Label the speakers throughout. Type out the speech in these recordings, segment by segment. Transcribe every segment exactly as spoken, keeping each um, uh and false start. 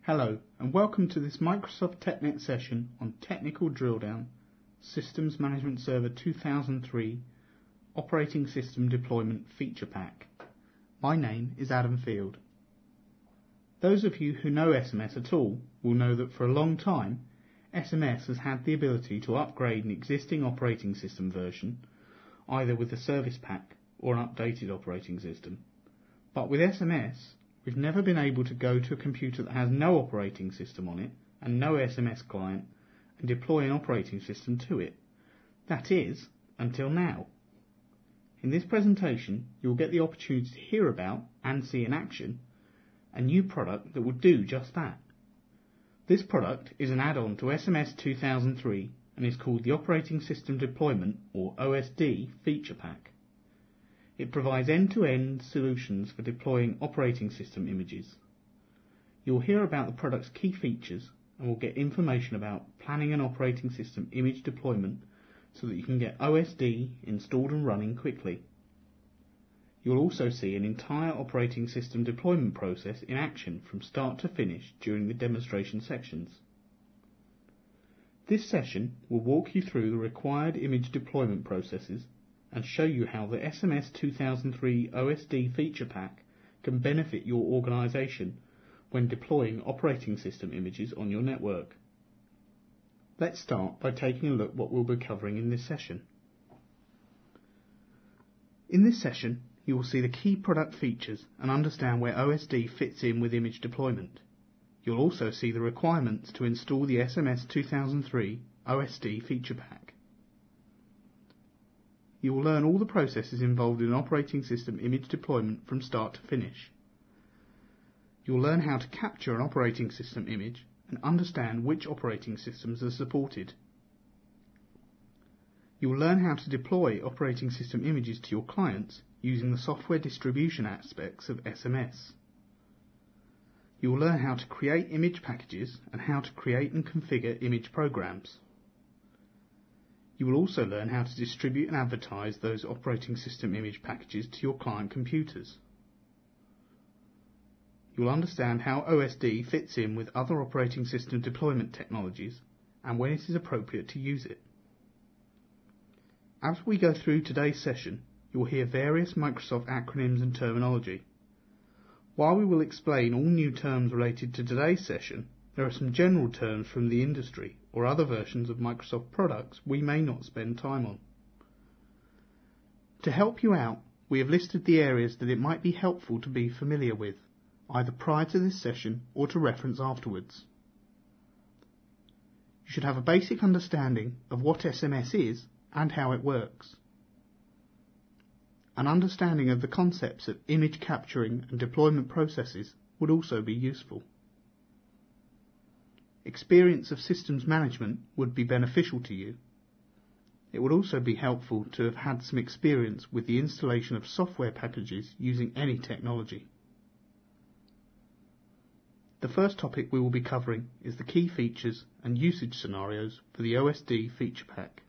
Speaker 1: Hello and welcome to this Microsoft TechNet session on Technical Drill Down, Systems Management Server two thousand three Operating System Deployment Feature Pack. My name is Adam Field. Those of you who know S M S at all will know that for a long time S M S has had the ability to upgrade an existing operating system version either with a service pack or an updated operating system. But with S M S we've never been able to go to a computer that has no operating system on it and no S M S client and deploy an operating system to it. That is, until now. In this presentation you'll get the opportunity to hear about and see in action a new product that will do just that. This product is an add-on to S M S two thousand three and is called the Operating System Deployment or O S D Feature Pack. It provides end-to-end solutions for deploying operating system images. You'll hear about the product's key features and will get information about planning an operating system image deployment so that you can get O S D installed and running quickly. You'll also see an entire operating system deployment process in action from start to finish during the demonstration sections. This session will walk you through the required image deployment processes and show you how the S M S two thousand three O S D Feature Pack can benefit your organisation when deploying operating system images on your network. Let's start by taking a look at what we'll be covering in this session. In this session you will see the key product features and understand where O S D fits in with image deployment. You'll also see the requirements to install the S M S two thousand three O S D Feature Pack. You will learn all the processes involved in operating system image deployment from start to finish. You will learn how to capture an operating system image and understand which operating systems are supported. You will learn how to deploy operating system images to your clients using the software distribution aspects of S M S. You will learn how to create image packages and how to create and configure image programs. You will also learn how to distribute and advertise those operating system image packages to your client computers. You will understand how O S D fits in with other operating system deployment technologies and when it is appropriate to use it. As we go through today's session, you will hear various Microsoft acronyms and terminology. While we will explain all new terms related to today's session, there are some general terms from the industry or other versions of Microsoft products we may not spend time on. To help you out, we have listed the areas that it might be helpful to be familiar with, either prior to this session or to reference afterwards. You should have a basic understanding of what S M S is and how it works. An understanding of the concepts of image capturing and deployment processes would also be useful. Experience of systems management would be beneficial to you. It would also be helpful to have had some experience with the installation of software packages using any technology. The first topic we will be covering is the key features and usage scenarios for the O S D Feature Pack.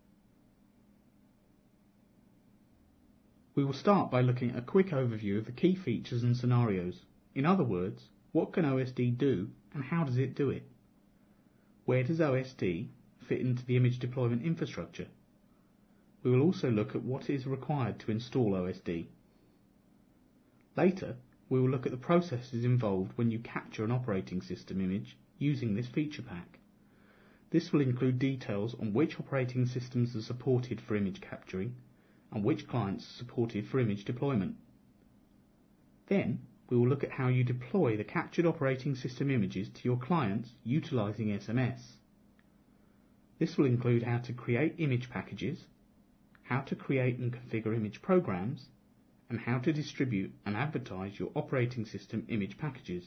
Speaker 1: We will start by looking at a quick overview of the key features and scenarios. In other words, what can O S D do and how does it do it? Where does O S D fit into the image deployment infrastructure? We will also look at what is required to install O S D. Later, we will look at the processes involved when you capture an operating system image using this feature pack. This will include details on which operating systems are supported for image capturing and which clients are supported for image deployment. Then, we will look at how you deploy the captured operating system images to your clients utilising S M S. This will include how to create image packages, how to create and configure image programs, and how to distribute and advertise your operating system image packages.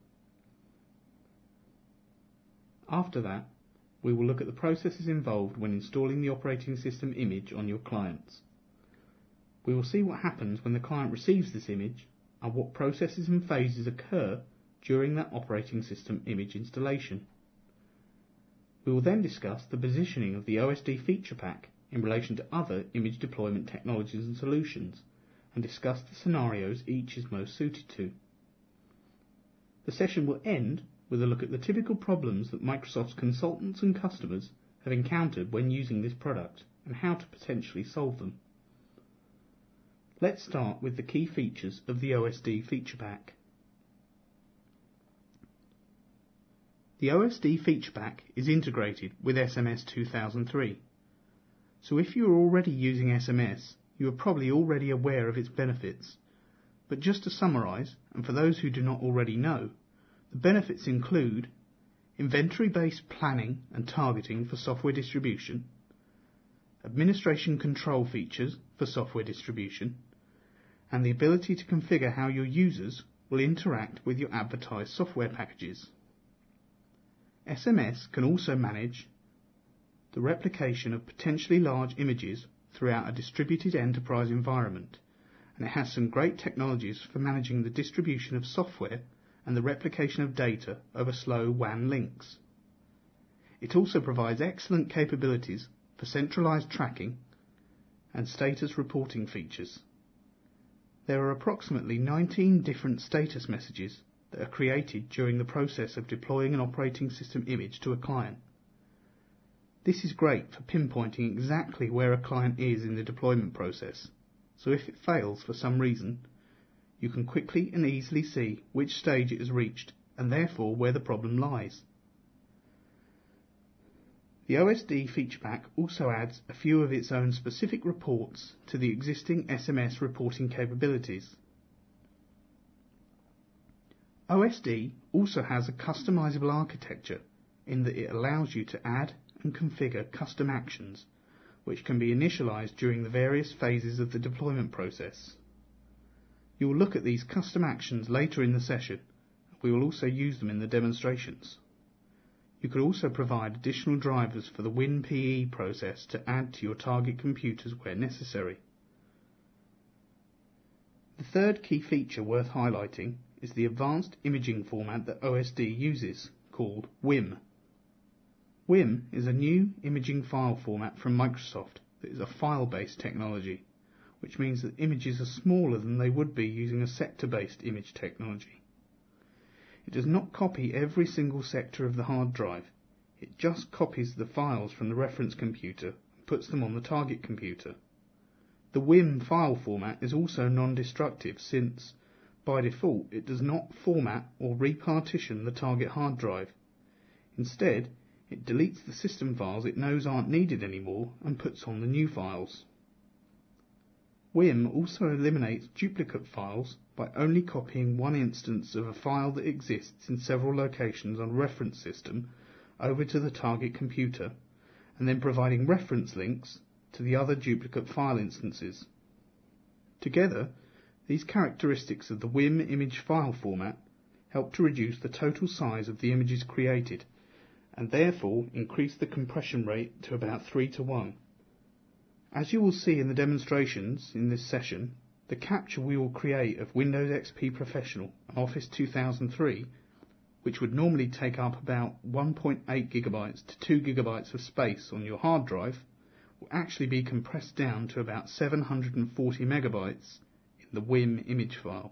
Speaker 1: After that, we will look at the processes involved when installing the operating system image on your clients. We will see what happens when the client receives this image and what processes and phases occur during that operating system image installation. We will then discuss the positioning of the O S D Feature Pack in relation to other image deployment technologies and solutions, and discuss the scenarios each is most suited to. The session will end with a look at the typical problems that Microsoft's consultants and customers have encountered when using this product and how to potentially solve them. Let's start with the key features of the O S D Feature Pack. The O S D Feature Pack is integrated with S M S two thousand three, so if you are already using S M S, you are probably already aware of its benefits. But just to summarise, and for those who do not already know, the benefits include inventory-based planning and targeting for software distribution, administration control features for software distribution, and the ability to configure how your users will interact with your advertised software packages. S M S can also manage the replication of potentially large images throughout a distributed enterprise environment, and it has some great technologies for managing the distribution of software and the replication of data over slow W A N links. It also provides excellent capabilities for centralized tracking and status reporting features. There are approximately nineteen different status messages that are created during the process of deploying an operating system image to a client. This is great for pinpointing exactly where a client is in the deployment process, so if it fails for some reason, you can quickly and easily see which stage it has reached and therefore where the problem lies. The O S D Feature Pack also adds a few of its own specific reports to the existing S M S reporting capabilities. O S D also has a customizable architecture in that it allows you to add and configure custom actions which can be initialized during the various phases of the deployment process. You will look at these custom actions later in the session. We will also use them in the demonstrations. You could also provide additional drivers for the WinPE process to add to your target computers where necessary. The third key feature worth highlighting is the advanced imaging format that O S D uses, called W I M. W I M is a new imaging file format from Microsoft that is a file-based technology, which means that images are smaller than they would be using a sector-based image technology. It does not copy every single sector of the hard drive. It just copies the files from the reference computer and puts them on the target computer. The W I M file format is also non-destructive since, by default, it does not format or repartition the target hard drive. Instead, it deletes the system files it knows aren't needed anymore and puts on the new files. W I M also eliminates duplicate files by only copying one instance of a file that exists in several locations on a reference system over to the target computer, and then providing reference links to the other duplicate file instances. Together, these characteristics of the W I M image file format help to reduce the total size of the images created, and therefore increase the compression rate to about three to one. As you will see in the demonstrations in this session, the capture we will create of Windows X P Professional and Office two thousand three, which would normally take up about one point eight gigabytes to two gigabytes of space on your hard drive, will actually be compressed down to about seven hundred forty megabytes in the W I M image file.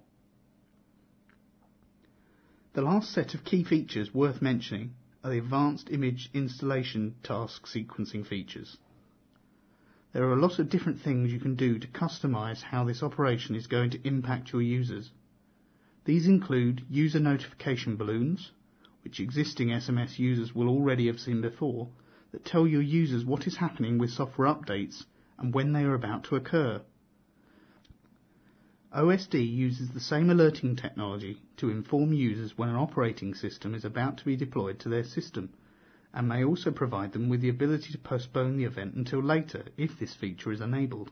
Speaker 1: The last set of key features worth mentioning are the advanced image installation task sequencing features. There are a lot of different things you can do to customize how this operation is going to impact your users. These include user notification balloons, which existing S M S users will already have seen before, that tell your users what is happening with software updates and when they are about to occur. O S D uses the same alerting technology to inform users when an operating system is about to be deployed to their system, and may also provide them with the ability to postpone the event until later if this feature is enabled.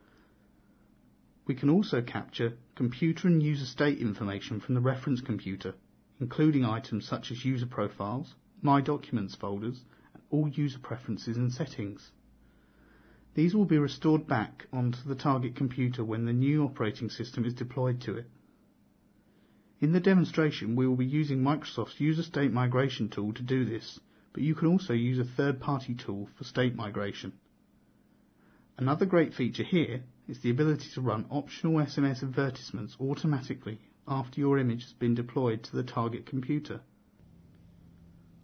Speaker 1: We can also capture computer and user state information from the reference computer, including items such as user profiles, My Documents folders, and all user preferences and settings. These will be restored back onto the target computer when the new operating system is deployed to it. In the demonstration, we will be using Microsoft's User State Migration tool to do this, but you can also use a third-party tool for state migration. Another great feature here is the ability to run optional S M S advertisements automatically after your image has been deployed to the target computer.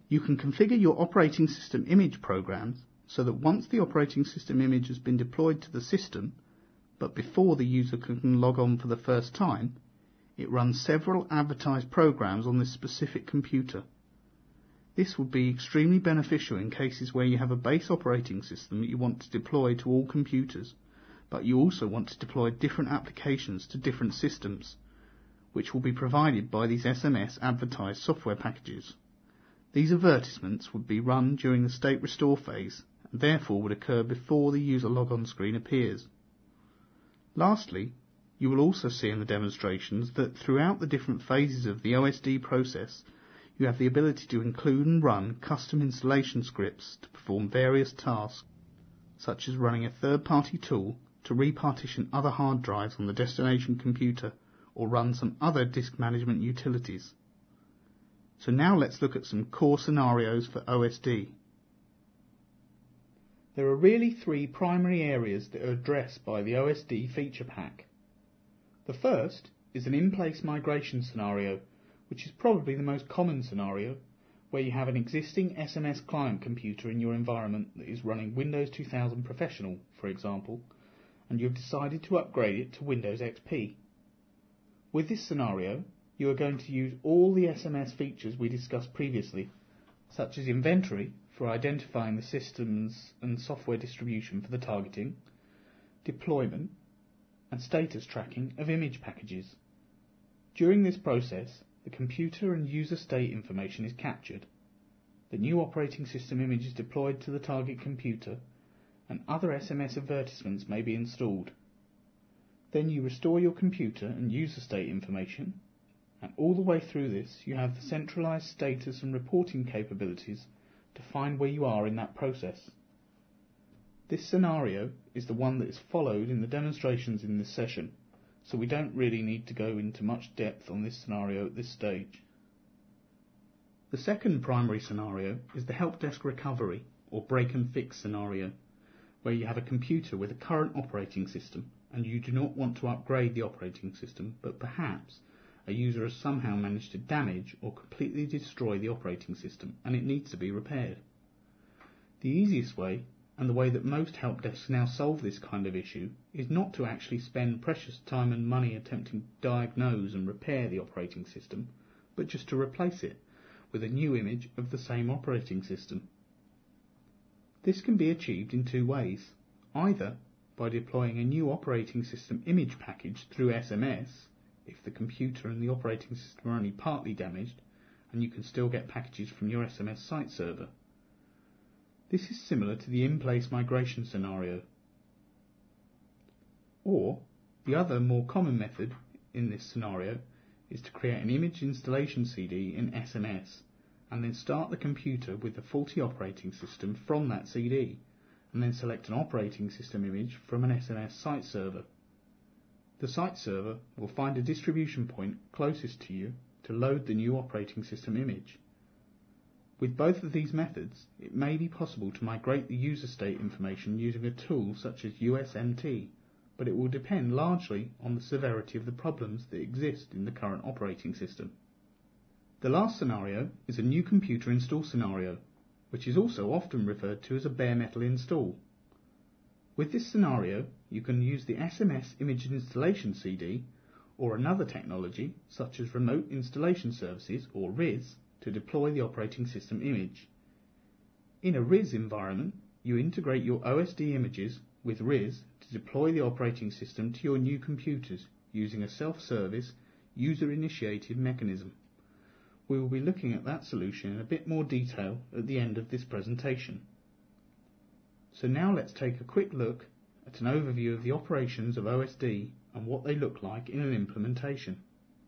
Speaker 1: You can configure your operating system image programs so that once the operating system image has been deployed to the system, but before the user can log on for the first time, it runs several advertised programs on this specific computer. This would be extremely beneficial in cases where you have a base operating system that you want to deploy to all computers, but you also want to deploy different applications to different systems, which will be provided by these S M S advertised software packages. These advertisements would be run during the state restore phase and therefore would occur before the user logon screen appears. Lastly, you will also see in the demonstrations that throughout the different phases of the O S D process, you have the ability to include and run custom installation scripts to perform various tasks, such as running a third-party tool to repartition other hard drives on the destination computer or run some other disk management utilities. So now let's look at some core scenarios for O S D. There are really three primary areas that are addressed by the O S D feature pack. The first is an in-place migration scenario, which is probably the most common scenario, where you have an existing S M S client computer in your environment that is running Windows two thousand Professional, for example, and you have decided to upgrade it to Windows X P. With this scenario, you are going to use all the S M S features we discussed previously, such as inventory for identifying the systems and software distribution for the targeting, deployment, and status tracking of image packages. During this process, the computer and user state information is captured, the new operating system image is deployed to the target computer, and other S M S advertisements may be installed. Then you restore your computer and user state information, and all the way through this you have the centralized status and reporting capabilities to find where you are in that process. This scenario is the one that is followed in the demonstrations in this session, so we don't really need to go into much depth on this scenario at this stage. The second primary scenario is the help desk recovery or break and fix scenario, where you have a computer with a current operating system and you do not want to upgrade the operating system, but perhaps a user has somehow managed to damage or completely destroy the operating system and it needs to be repaired. The easiest way, and the way that most help desks now solve this kind of issue, is not to actually spend precious time and money attempting to diagnose and repair the operating system, but just to replace it with a new image of the same operating system. This can be achieved in two ways, either by deploying a new operating system image package through S M S, if the computer and the operating system are only partly damaged, and you can still get packages from your S M S site server. This is similar to the in-place migration scenario. Or, the other more common method in this scenario is to create an image installation C D in S M S, and then start the computer with the faulty operating system from that C D, and then select an operating system image from an S M S site server. The site server will find a distribution point closest to you to load the new operating system image. With both of these methods, it may be possible to migrate the user state information using a tool such as U S M T, but it will depend largely on the severity of the problems that exist in the current operating system. The last scenario is a new computer install scenario, which is also often referred to as a bare metal install. With this scenario, you can use the S M S image installation C D or another technology such as remote installation services or R I S to deploy the operating system image. In a R I S environment, you integrate your O S D images with R I S to deploy the operating system to your new computers using a self-service, user-initiated mechanism. We will be looking at that solution in a bit more detail at the end of this presentation. So now let's take a quick look at an overview of the operations of O S D and what they look like in an implementation.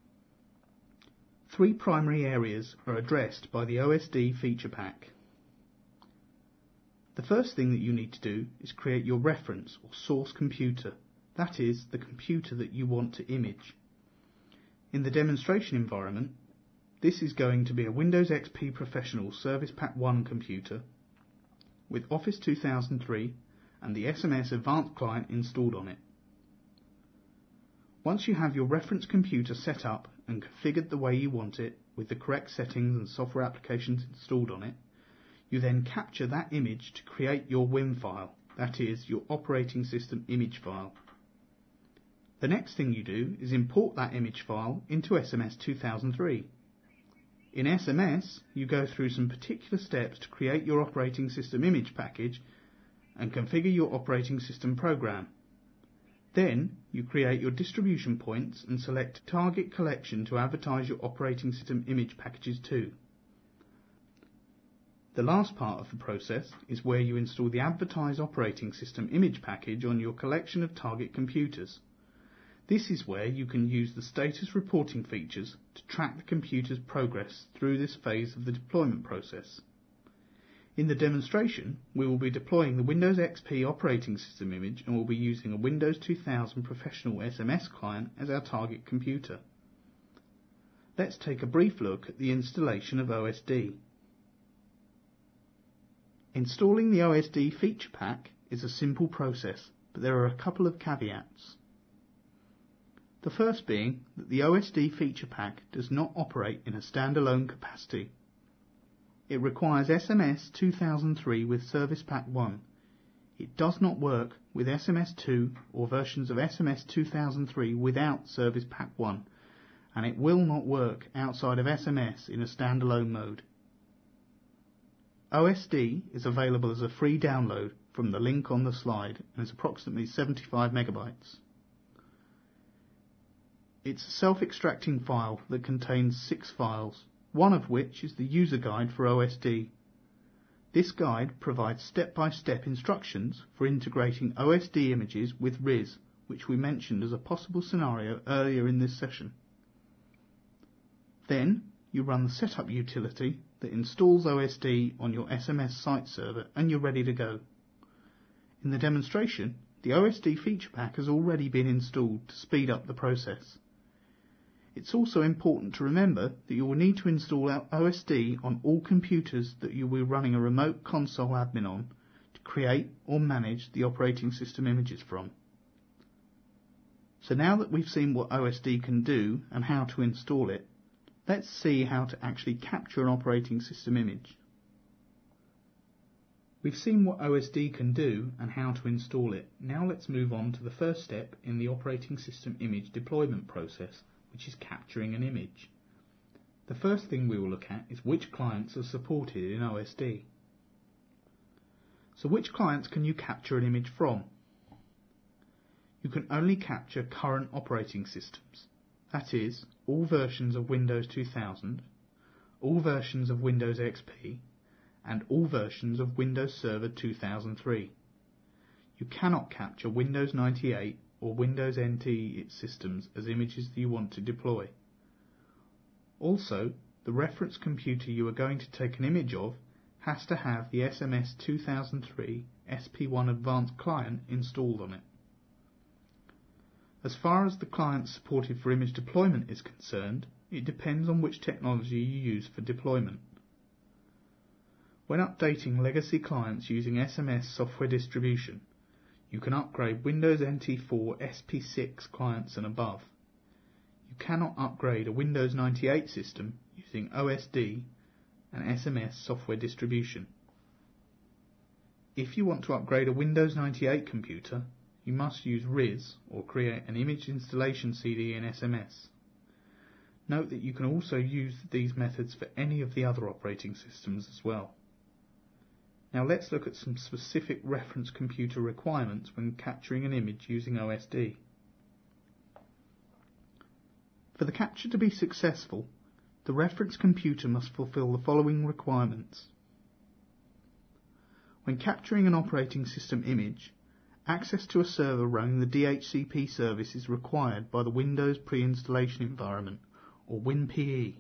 Speaker 1: Three primary areas are addressed by the O S D feature pack. The first thing that you need to do is create your reference or source computer, that is, the computer that you want to image. In the demonstration environment, this is going to be a Windows X P Professional Service Pack one computer with Office two thousand three and the S M S Advanced Client installed on it. Once you have your reference computer set up and configured the way you want it, with the correct settings and software applications installed on it, you then capture that image to create your W I M file, that is, your operating system image file. The next thing you do is import that image file into S M S two thousand three. In S M S, you go through some particular steps to create your operating system image package and configure your operating system program. Then, you create your distribution points and select target collection to advertise your operating system image packages to. The last part of the process is where you install the advertised operating system image package on your collection of target computers. This is where you can use the status reporting features to track the computer's progress through this phase of the deployment process. In the demonstration, we will be deploying the Windows X P operating system image and will be using a Windows two thousand Professional S M S client as our target computer. Let's take a brief look at the installation of O S D. Installing the O S D feature pack is a simple process, but there are a couple of caveats. The first being that the O S D feature pack does not operate in a standalone capacity. It requires S M S two thousand three with Service Pack one. It does not work with S M S two or versions of S M S two thousand three without Service Pack one, and it will not work outside of S M S in a standalone mode. O S D is available as a free download from the link on the slide and is approximately seventy-five megabytes. It's a self-extracting file that contains six files, one of which is the user guide for O S D. This guide provides step-by-step instructions for integrating O S D images with R I S, which we mentioned as a possible scenario earlier in this session. Then, you run the setup utility that installs O S D on your S M S site server and you're ready to go. In the demonstration, the O S D feature pack has already been installed to speed up the process. It's also important to remember that you will need to install O S D on all computers that you will be running a remote console admin on to create or manage the operating system images from. So now that we've seen what O S D can do and how to install it, let's see how to actually capture an operating system image. We've seen what O S D can do and how to install it. Now let's move on to the first step in the operating system image deployment process, which is capturing an image. The first thing we will look at is which clients are supported in O S D. So which clients can you capture an image from? You can only capture current operating systems, that is, all versions of Windows two thousand, all versions of Windows X P, and all versions of Windows Server two thousand three. You cannot capture Windows ninety-eight or Windows N T systems as images that you want to deploy. Also, the reference computer you are going to take an image of has to have the S M S two thousand three S P one Advanced client installed on it. As far as the client supported for image deployment is concerned, it depends on which technology you use for deployment. When updating legacy clients using S M S software distribution, you can upgrade Windows N T four S P six clients and above. You cannot upgrade a Windows ninety-eight system using O S D and S M S software distribution. If you want to upgrade a Windows ninety-eight computer, you must use R I S or create an image installation C D in S M S. Note that you can also use these methods for any of the other operating systems as well. Now let's look at some specific reference computer requirements when capturing an image using O S D. For the capture to be successful, the reference computer must fulfill the following requirements. When capturing an operating system image, access to a server running the D H C P service is required by the Windows Pre-Installation Environment, or WinPE.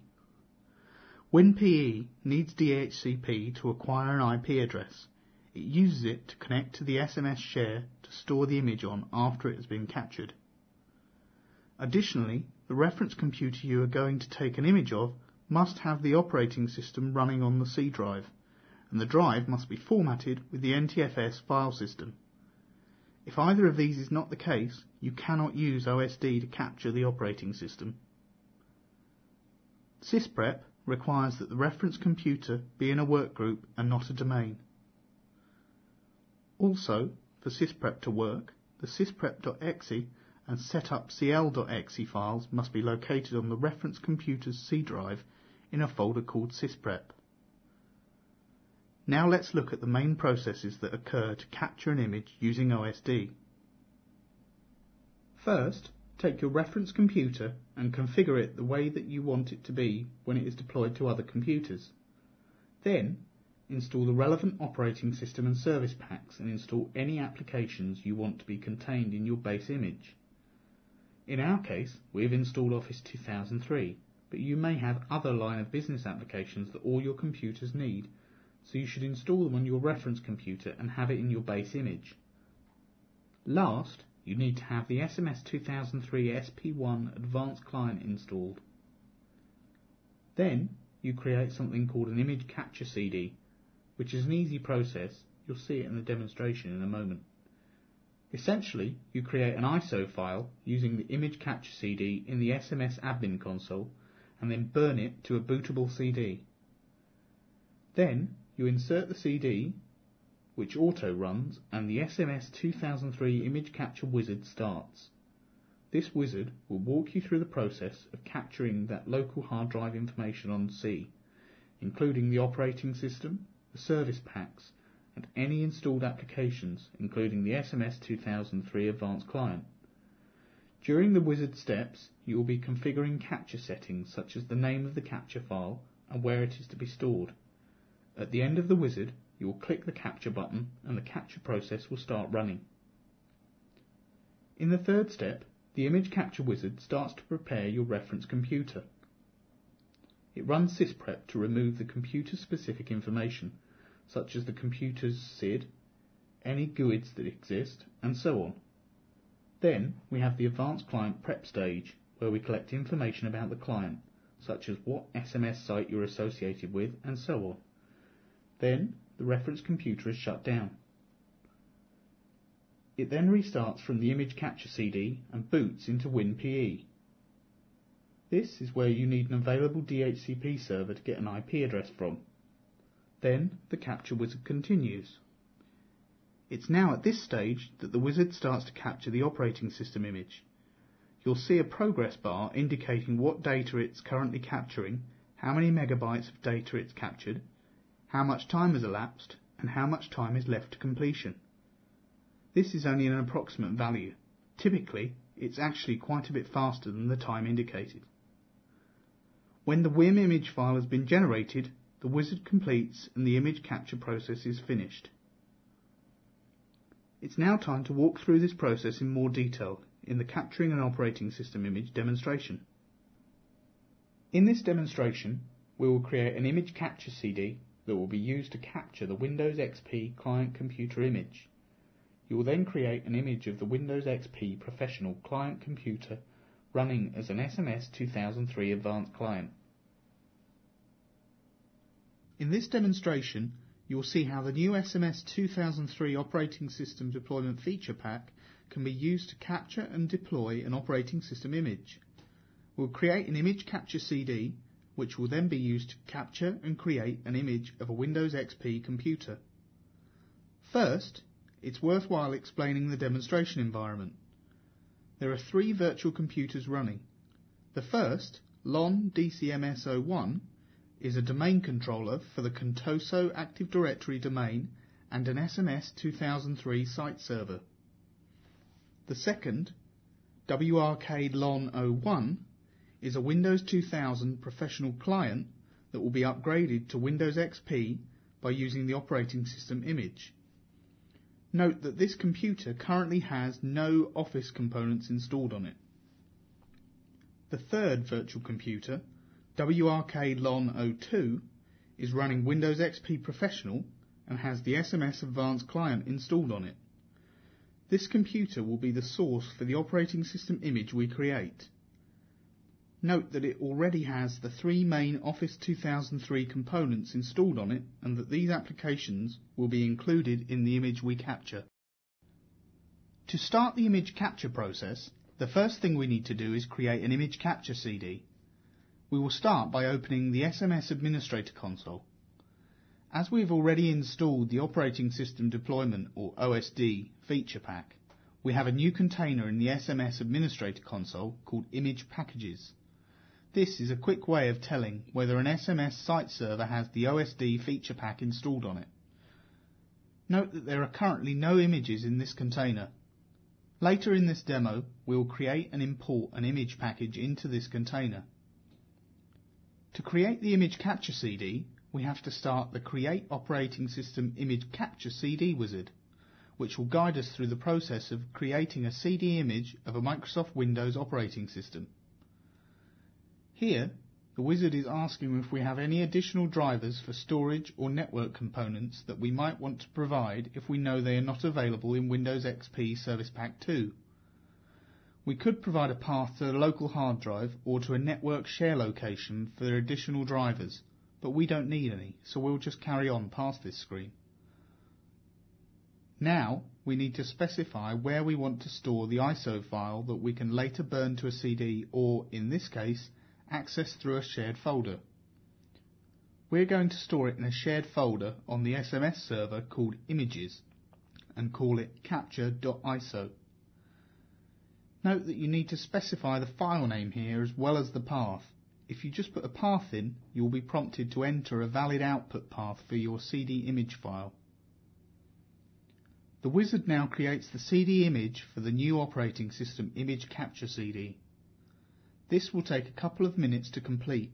Speaker 1: WinPE needs D H C P to acquire an I P address. It uses it to connect to the S M S share to store the image on after it has been captured. Additionally, the reference computer you are going to take an image of must have the operating system running on the C drive, and the drive must be formatted with the N T F S file system. If either of these is not the case, you cannot use O S D to capture the operating system. SysPrep requires that the reference computer be in a workgroup and not a domain. Also, for sysprep to work, the sysprep.exe and setupcl.exe files must be located on the reference computer's C drive in a folder called sysprep. Now let's look at the main processes that occur to capture an image using O S D. First, take your reference computer and configure it the way that you want it to be when it is deployed to other computers. Then, install the relevant operating system and service packs and install any applications you want to be contained in your base image. In our case, we have installed Office two thousand three, but you may have other line of business applications that all your computers need, so you should install them on your reference computer and have it in your base image. Last, you need to have the S M S two thousand three S P one Advanced Client installed. Then, you create something called an image capture C D, which is an easy process. You'll see it in the demonstration in a moment. Essentially, you create an I S O file using the image capture C D in the S M S admin console and then burn it to a bootable C D. Then, you insert the C D, which auto runs, and the S M S two thousand three image capture wizard starts. This wizard will walk you through the process of capturing that local hard drive information on C, including the operating system, the service packs, and any installed applications, including the S M S two thousand three Advanced Client. During the wizard steps, you will be configuring capture settings such as the name of the capture file and where it is to be stored. At the end of the wizard, you will click the capture button and the capture process will start running. In the third step, the image capture wizard starts to prepare your reference computer. It runs sysprep to remove the computer-specific information, such as the computer's S I D, any G U I Ds that exist, and so on. Then we have the Advanced Client prep stage, where we collect information about the client, such as what S M S site you're associated with, and so on. Then the reference computer is shut down. It then restarts from the image capture C D and boots into WinPE. This is where you need an available D H C P server to get an I P address from. Then the capture wizard continues. It's now at this stage that the wizard starts to capture the operating system image. You'll see a progress bar indicating what data it's currently capturing, how many megabytes of data it's captured, how much time has elapsed, and how much time is left to completion. This is only an approximate value. Typically, it's actually quite a bit faster than the time indicated. When the W I M image file has been generated, the wizard completes and the image capture process is finished. It's now time to walk through this process in more detail in the capturing an operating system image demonstration. In this demonstration, we will create an image capture C D that will be used to capture the Windows X P client computer image. You will then create an image of the Windows X P Professional client computer running as an S M S two thousand three Advanced Client. In this demonstration, you will see how the new S M S two thousand three Operating System Deployment Feature Pack can be used to capture and deploy an operating system image. We'll create an image capture C D, which will then be used to capture and create an image of a Windows X P computer. First, it's worthwhile explaining the demonstration environment. There are three virtual computers running. The first, Lon D C M S zero one, is a domain controller for the Contoso Active Directory domain and an S M S two thousand three site server. The second, WRK Lon zero one, is a Windows two thousand professional client that will be upgraded to Windows X P by using the operating system image. Note that this computer currently has no Office components installed on it. The third virtual computer, W R K Lon zero two, is running Windows X P Professional and has the S M S Advanced Client installed on it. This computer will be the source for the operating system image we create. Note that it already has the three main Office two thousand three components installed on it and that these applications will be included in the image we capture. To start the image capture process, the first thing we need to do is create an image capture C D. We will start by opening the S M S Administrator console. As we have already installed the Operating System Deployment, or O S D, feature pack, we have a new container in the S M S Administrator console called Image Packages. This is a quick way of telling whether an S M S site server has the O S D feature pack installed on it. Note that there are currently no images in this container. Later in this demo, we will create and import an image package into this container. To create the image capture C D, we have to start the Create Operating System Image Capture C D wizard, which will guide us through the process of creating a C D image of a Microsoft Windows operating system. Here, the wizard is asking if we have any additional drivers for storage or network components that we might want to provide if we know they are not available in Windows X P Service Pack two. We could provide a path to a local hard drive or to a network share location for additional drivers, but we don't need any, so we'll just carry on past this screen. Now we need to specify where we want to store the I S O file that we can later burn to a C D or, in this case, access through a shared folder. We're going to store it in a shared folder on the S M S server called Images and call it capture dot I S O. Note that you need to specify the file name here as well as the path. If you just put a path in, you will be prompted to enter a valid output path for your C D image file. The wizard now creates the C D image for the new operating system Image Capture C D. This will take a couple of minutes to complete.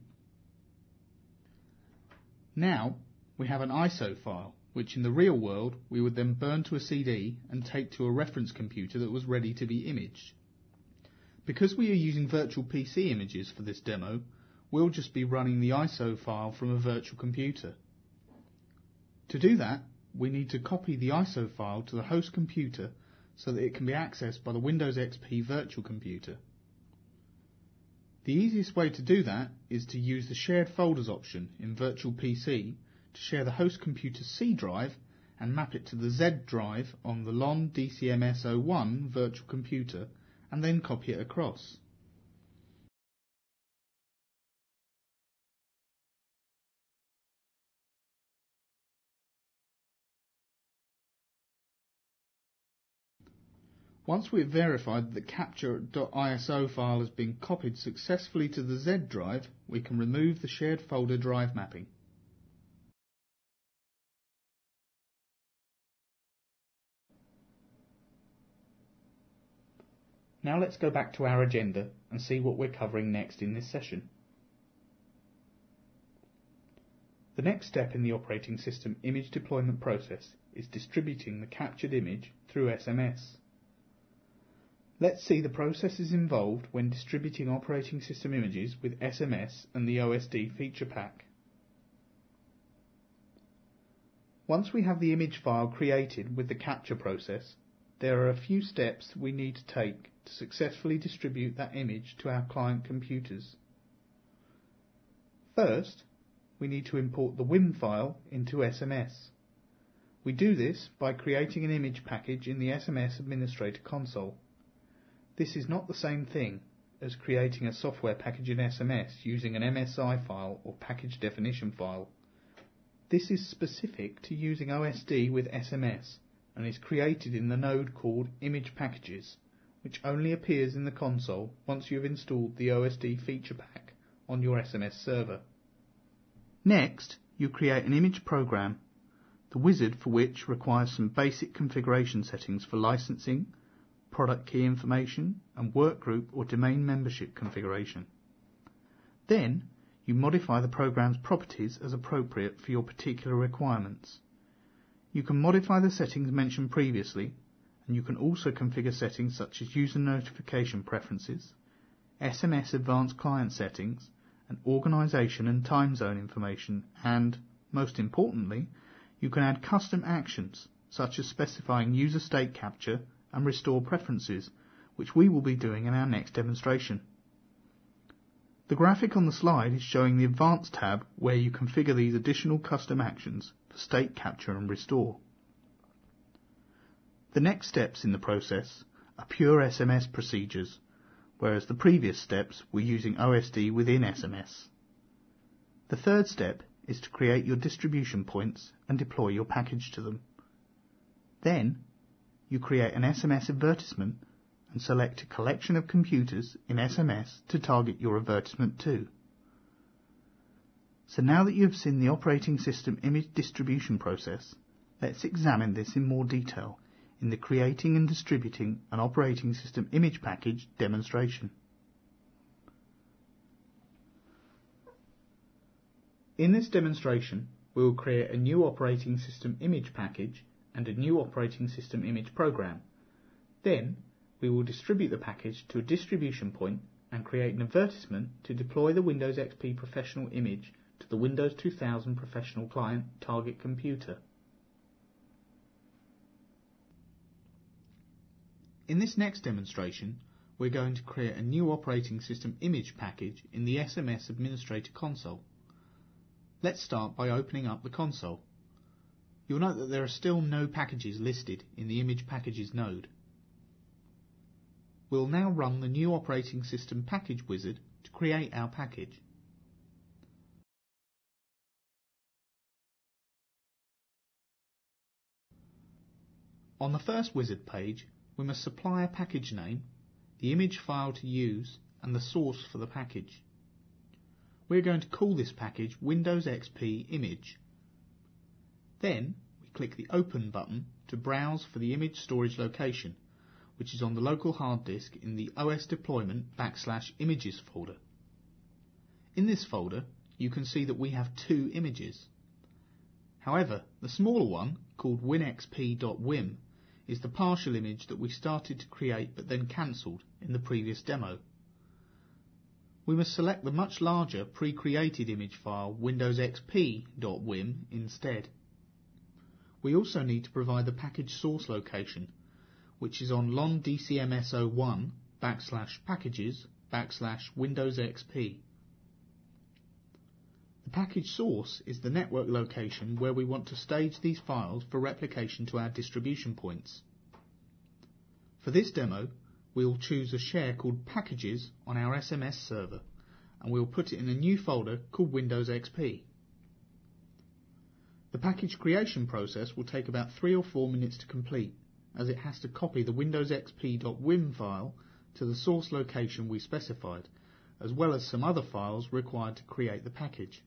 Speaker 1: Now we have an I S O file, which in the real world we would then burn to a C D and take to a reference computer that was ready to be imaged. Because we are using virtual P C images for this demo, we'll just be running the I S O file from a virtual computer. To do that, we need to copy the I S O file to the host computer so that it can be accessed by the Windows X P virtual computer. The easiest way to do that is to use the Shared Folders option in Virtual P C to share the host computer's C drive and map it to the Z drive on the L O N D C M S zero one virtual computer and then copy it across. Once we have verified that the capture dot I S O file has been copied successfully to the Z drive, we can remove the shared folder drive mapping. Now let's go back to our agenda and see what we're covering next in this session. The next step in the operating system image deployment process is distributing the captured image through S M S. Let's see the processes involved when distributing operating system images with S M S and the O S D feature pack. Once we have the image file created with the capture process, there are a few steps we need to take to successfully distribute that image to our client computers. First, we need to import the W I M file into S M S. We do this by creating an image package in the S M S Administrator console. This is not the same thing as creating a software package in S M S using an M S I file or package definition file. This is specific to using O S D with S M S and is created in the node called Image Packages, which only appears in the console once you have installed the O S D feature pack on your S M S server. Next, you create an image program, the wizard for which requires some basic configuration settings for licensing, product key information, and workgroup or domain membership configuration. Then, you modify the program's properties as appropriate for your particular requirements. You can modify the settings mentioned previously, and you can also configure settings such as user notification preferences, S M S advanced client settings, and organisation and time zone information, and, most importantly, you can add custom actions such as specifying user state capture and restore preferences, which we will be doing in our next demonstration. The graphic on the slide is showing the Advanced tab where you configure these additional custom actions for state capture and restore. The next steps in the process are pure S M S procedures, whereas the previous steps were using O S D within S M S. The third step is to create your distribution points and deploy your package to them. Then, you create an S M S advertisement and select a collection of computers in S M S to target your advertisement to. So now that you have seen the operating system image distribution process, let's examine this in more detail in the creating and distributing an operating system image package demonstration. In this demonstration, we will create a new operating system image package and a new operating system image program. Then, we will distribute the package to a distribution point and create an advertisement to deploy the Windows X P Professional image to the Windows two thousand Professional Client target computer. In this next demonstration, we're going to create a new operating system image package in the S M S Administrator console. Let's start by opening up the console. You'll note that there are still no packages listed in the Image Packages node. We'll now run the new operating system package wizard to create our package. On the first wizard page, we must supply a package name, the image file to use, and the source for the package. We're going to call this package Windows X P Image. Then, we click the Open button to browse for the image storage location, which is on the local hard disk in the O S deployment backslash images folder. In this folder, you can see that we have two images. However, the smaller one, called winxp.wim, is the partial image that we started to create but then cancelled in the previous demo. We must select the much larger pre-created image file windowsxp.wim instead. We also need to provide the package source location, which is on lon D C M S zero one backslash packages backslash windowsxp. The package source is the network location where we want to stage these files for replication to our distribution points. For this demo, we will choose a share called Packages on our S M S server, and we will put it in a new folder called Windows X P. The package creation process will take about three or four minutes to complete, as it has to copy the windowsxp.wim file to the source location we specified, as well as some other files required to create the package.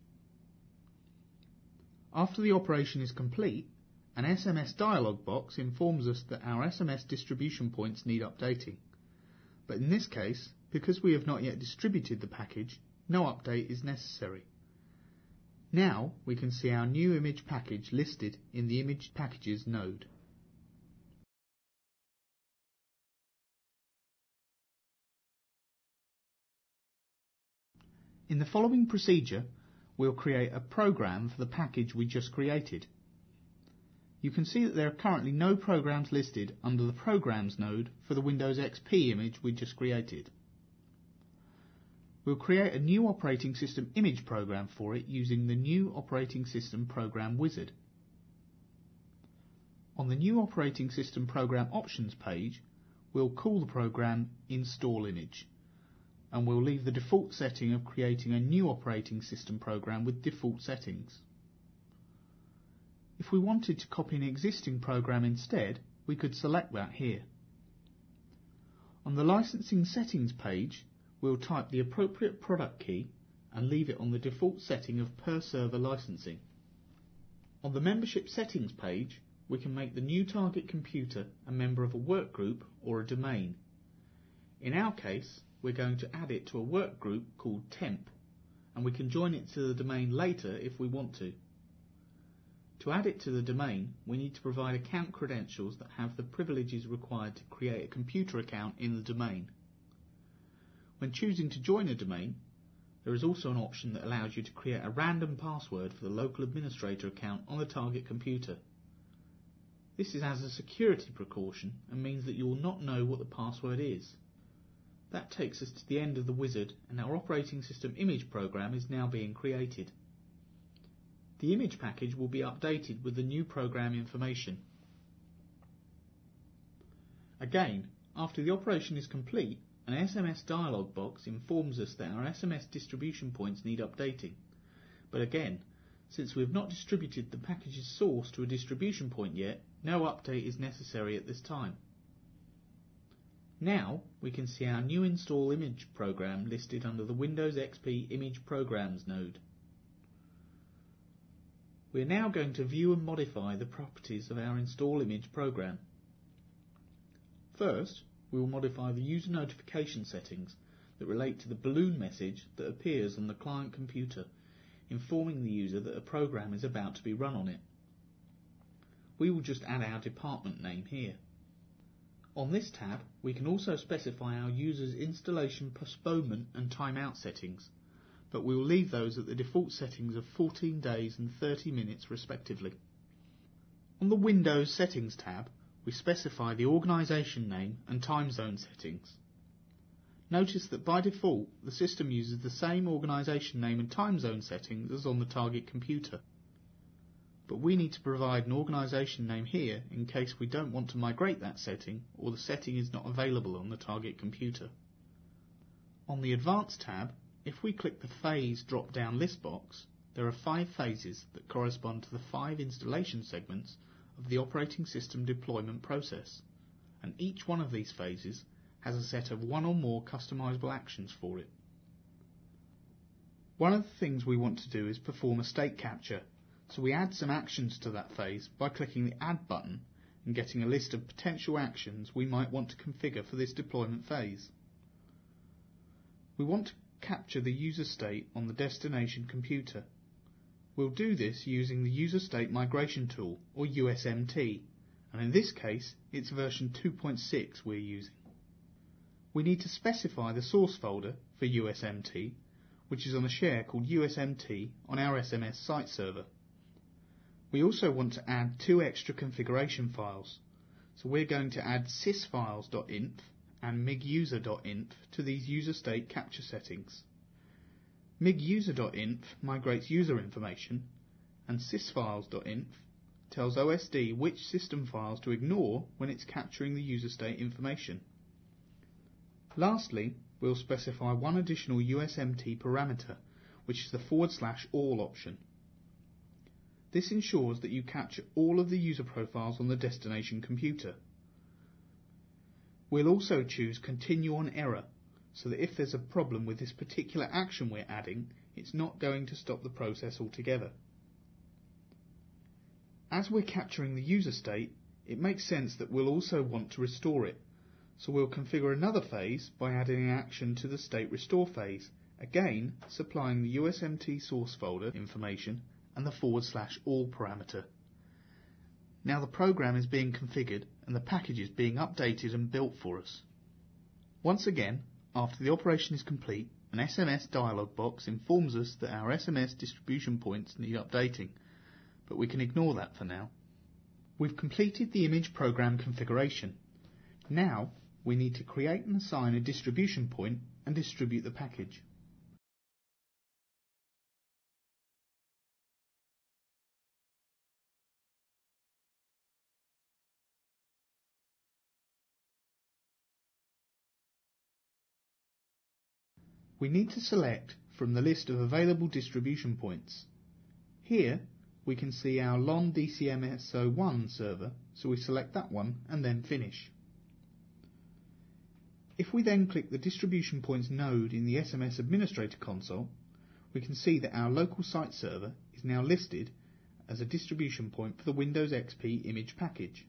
Speaker 1: After the operation is complete, an S M S dialog box informs us that our S M S distribution points need updating. But in this case, because we have not yet distributed the package, no update is necessary. Now we can see our new image package listed in the Image Packages node. In the following procedure, we'll create a program for the package we just created. You can see that there are currently no programs listed under the Programs node for the Windows X P image we just created. We'll create a new operating system image program for it using the new operating system program wizard. On the new operating system program options page, we'll call the program Install Image, and we'll leave the default setting of creating a new operating system program with default settings. If we wanted to copy an existing program instead, we could select that here. On the licensing settings page, we'll type the appropriate product key and leave it on the default setting of per server licensing. On the membership settings page, we can make the new target computer a member of a workgroup or a domain. In our case, we're going to add it to a work group called temp, and we can join it to the domain later if we want to. To add it to the domain, we need to provide account credentials that have the privileges required to create a computer account in the domain. When choosing to join a domain, there is also an option that allows you to create a random password for the local administrator account on the target computer. This is as a security precaution and means that you will not know what the password is. That takes us to the end of the wizard, and our operating system image program is now being created. The image package will be updated with the new program information. Again, after the operation is complete, an S M S dialog box informs us that our S M S distribution points need updating. But again, since we have not distributed the package's source to a distribution point yet, no update is necessary at this time. Now we can see our new install image program listed under the Windows X P Image Programs node. We are now going to view and modify the properties of our install image program. First, we will modify the user notification settings that relate to the balloon message that appears on the client computer, informing the user that a program is about to be run on it. We will just add our department name here. On this tab, we can also specify our user's installation postponement and timeout settings, but we will leave those at the default settings of fourteen days and thirty minutes respectively. On the Windows Settings tab, we specify the organisation name and time zone settings. Notice that by default the system uses the same organisation name and time zone settings as on the target computer. But we need to provide an organisation name here in case we don't want to migrate that setting or the setting is not available on the target computer. On the Advanced tab, if we click the Phase drop-down list box, there are five phases that correspond to the five installation segments of the operating system deployment process, and each one of these phases has a set of one or more customizable actions for it. One of the things we want to do is perform a state capture, so we add some actions to that phase by clicking the Add button and getting a list of potential actions we might want to configure for this deployment phase. We want to capture the user state on the destination computer. We'll do this using the User State Migration Tool, or U S M T, and in this case it's version two point six we're using. We need to specify the source folder for U S M T, which is on a share called U S M T on our S M S site server. We also want to add two extra configuration files, so we're going to add sysfiles.inf and miguser.inf to these user state capture settings. miguser.inf migrates user information, and sysfiles.inf tells O S D which system files to ignore when it's capturing the user state information. Lastly, we'll specify one additional U S M T parameter, which is the forward slash all option. This ensures that you capture all of the user profiles on the destination computer. We'll also choose continue on error, so that if there's a problem with this particular action we're adding, it's not going to stop the process altogether. As we're capturing the user state, it makes sense that we'll also want to restore it, so we'll configure another phase by adding an action to the state restore phase, again supplying the U S M T source folder information and the forward slash all parameter. Now the program is being configured and the package is being updated and built for us. Once again, after the operation is complete, an S M S dialog box informs us that our S M S distribution points need updating, but we can ignore that for now. We've completed the image program configuration. Now we need to create and assign a distribution point and distribute the package. We need to select from the list of available distribution points. Here we can see our L O N D C M S zero one server, so we select that one and then finish. If we then click the distribution points node in the S M S Administrator console, we can see that our local site server is now listed as a distribution point for the Windows X P image package.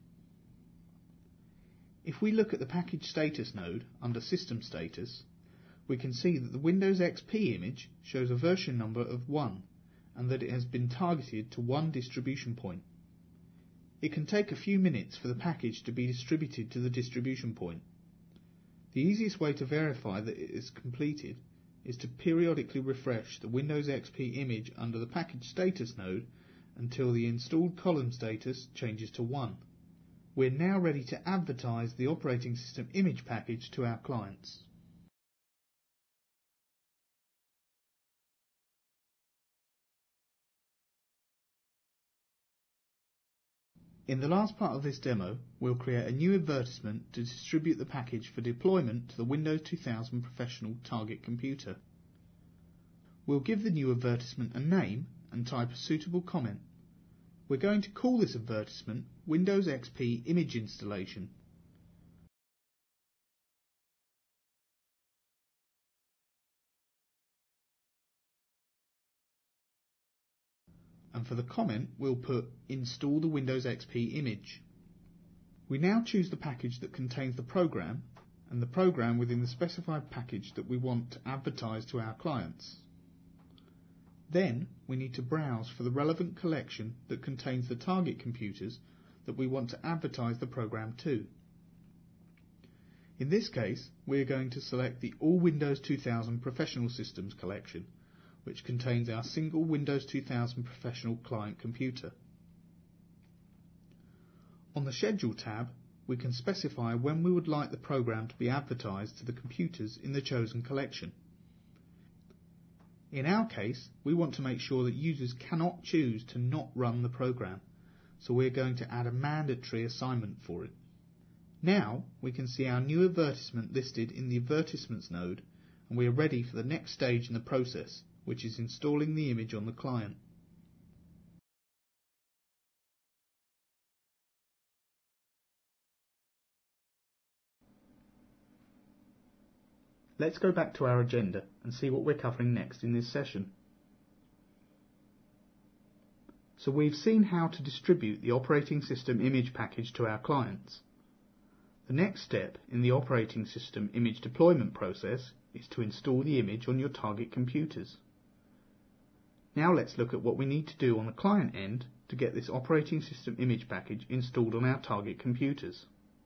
Speaker 1: If we look at the package status node under System Status, we can see that the Windows X P image shows a version number of one and that it has been targeted to one distribution point. It can take a few minutes for the package to be distributed to the distribution point. The easiest way to verify that it is completed is to periodically refresh the Windows X P image under the package status node until the installed column status changes to one. We're now ready to advertise the operating system image package to our clients. In the last part of this demo, we'll create a new advertisement to distribute the package for deployment to the Windows two thousand Professional target computer. We'll give the new advertisement a name and type a suitable comment. We're going to call this advertisement Windows X P Image Installation. And for the comment, we'll put Install the Windows X P image. We now choose the package that contains the program and the program within the specified package that we want to advertise to our clients. Then we need to browse for the relevant collection that contains the target computers that we want to advertise the program to. In this case, we are going to select the All Windows two thousand Professional Systems collection, which contains our single Windows two thousand Professional client computer. On the Schedule tab, we can specify when we would like the program to be advertised to the computers in the chosen collection. In our case, we want to make sure that users cannot choose to not run the program, so we're going to add a mandatory assignment for it. Now we can see our new advertisement listed in the Advertisements node, and we are ready for the next stage in the process, which is installing the image on the client. Let's go back to our agenda and see what we're covering next in this session. So we've seen how to distribute the operating system image package to our clients. The next step in the operating system image deployment process is to install the image on your target computers. Now let's look at what we need to do on the client end to get this operating system image package installed on our target computers.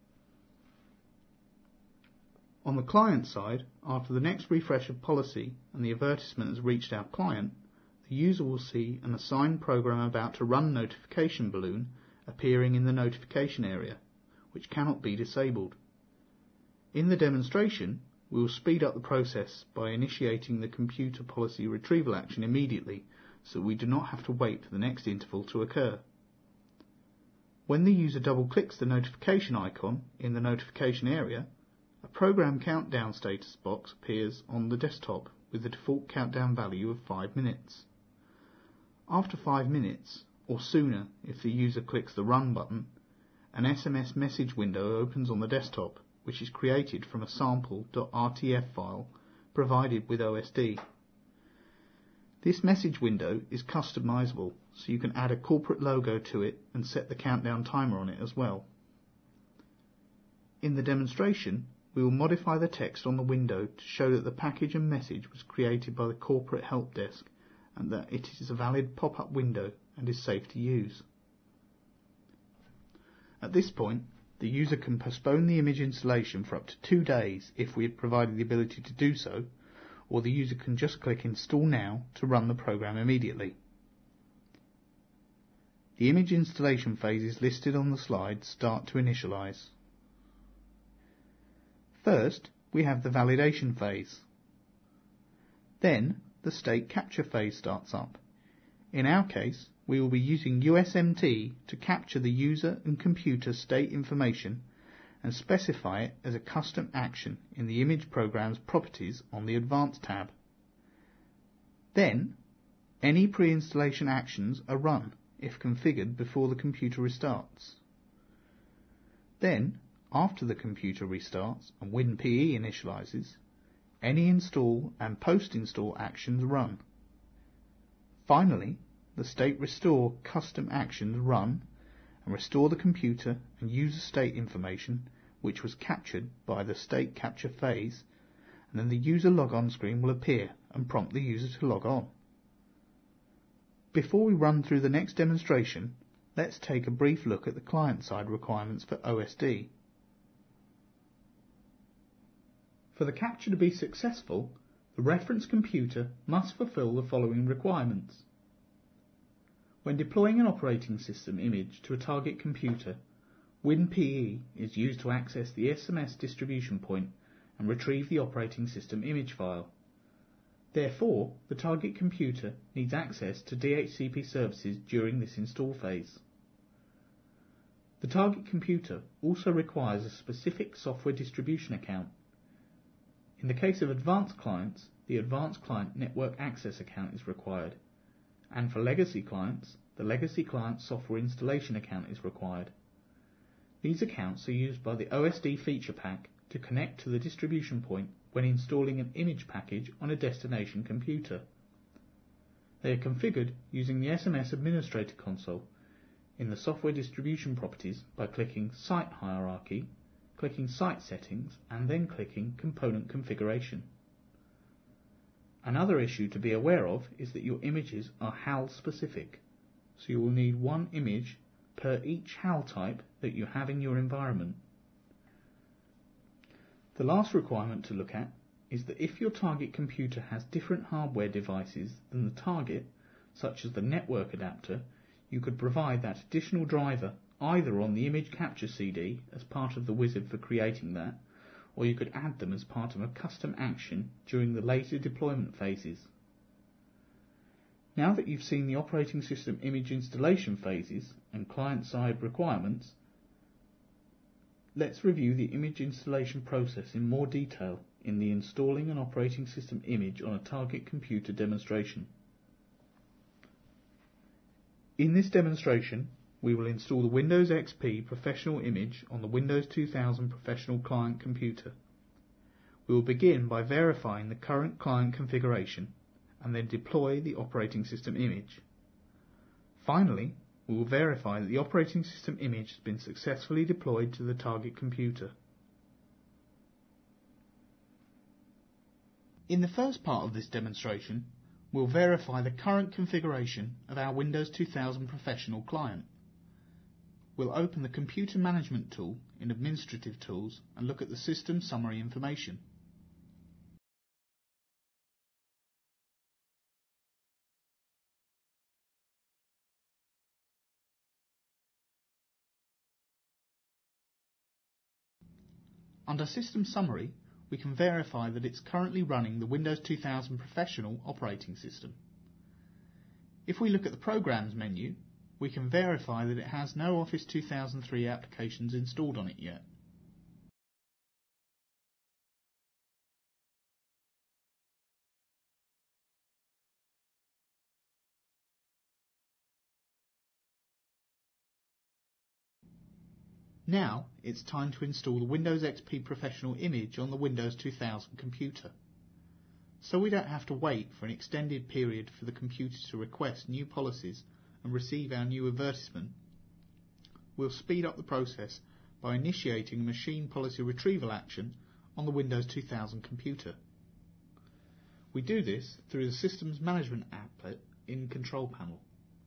Speaker 1: On the client side, after the next refresh of policy and the advertisement has reached our client, the user will see an assigned program about to run notification balloon appearing in the notification area, which cannot be disabled. In the demonstration, we will speed up the process by initiating the computer policy retrieval action immediately, so we do not have to wait for the next interval to occur. When the user double-clicks the notification icon in the notification area, a program countdown status box appears on the desktop with the default countdown value of five minutes. After five minutes, or sooner if the user clicks the Run button, an S M S message window opens on the desktop, which is created from a sample dot R T F file provided with O S D. This message window is customizable, so you can add a corporate logo to it and set the countdown timer on it as well. In the demonstration, we will modify the text on the window to show that the package and message was created by the corporate help desk and that it is a valid pop-up window and is safe to use. At this point, the user can postpone the image installation for up to two days if we have provided the ability to do so, or the user can just click Install Now to run the program immediately. The image installation phases listed on the slide start to initialize. First, we have the validation phase. Then, the state capture phase starts up. In our case, we will be using U S M T to capture the user and computer state information and specify it as a custom action in the image program's properties on the Advanced tab. Then, any pre-installation actions are run if configured before the computer restarts. Then, after the computer restarts and WinPE initializes, any install and post-install actions run. Finally, the state restore custom actions run and restore the computer and user state information which was captured by the state capture phase, and then the user logon screen will appear and prompt the user to log on. Before we run through the next demonstration, let's take a brief look at the client-side requirements for O S D. For the capture to be successful, the reference computer must fulfill the following requirements. When deploying an operating system image to a target computer, WinPE is used to access the S M S distribution point and retrieve the operating system image file. Therefore, the target computer needs access to D H C P services during this install phase. The target computer also requires a specific software distribution account. In the case of advanced clients, the Advanced Client Network Access account is required, and for legacy clients, the Legacy Client Software Installation account is required. These accounts are used by the O S D feature pack to connect to the distribution point when installing an image package on a destination computer. They are configured using the S M S Administrator console in the software distribution properties by clicking Site Hierarchy, clicking Site Settings, and then clicking Component Configuration. Another issue to be aware of is that your images are H A L specific, so you will need one image per each H A L type that you have in your environment. The last requirement to look at is that if your target computer has different hardware devices than the target, such as the network adapter, you could provide that additional driver either on the image capture C D as part of the wizard for creating that, or you could add them as part of a custom action during the later deployment phases. Now that you've seen the operating system image installation phases and client-side requirements, let's review the image installation process in more detail in the Installing an Operating System Image on a Target Computer demonstration. In this demonstration, we will install the Windows X P Professional image on the Windows two thousand Professional client computer. We will begin by verifying the current client configuration and then deploy the operating system image. Finally, we will verify that the operating system image has been successfully deployed to the target computer. In the first part of this demonstration, we'll verify the current configuration of our Windows two thousand Professional client. We'll open the Computer Management tool in Administrative Tools and look at the System Summary information. Under System Summary, we can verify that it's currently running the Windows two thousand Professional operating system. If we look at the Programs menu, we can verify that it has no Office two thousand three applications installed on it yet. Now it's time to install the Windows X P Professional image on the Windows two thousand computer. So we don't have to wait for an extended period for the computer to request new policies and receive our new advertisement, we'll speed up the process by initiating a machine policy retrieval action on the Windows two thousand computer. We do this through the Systems Management applet in Control Panel.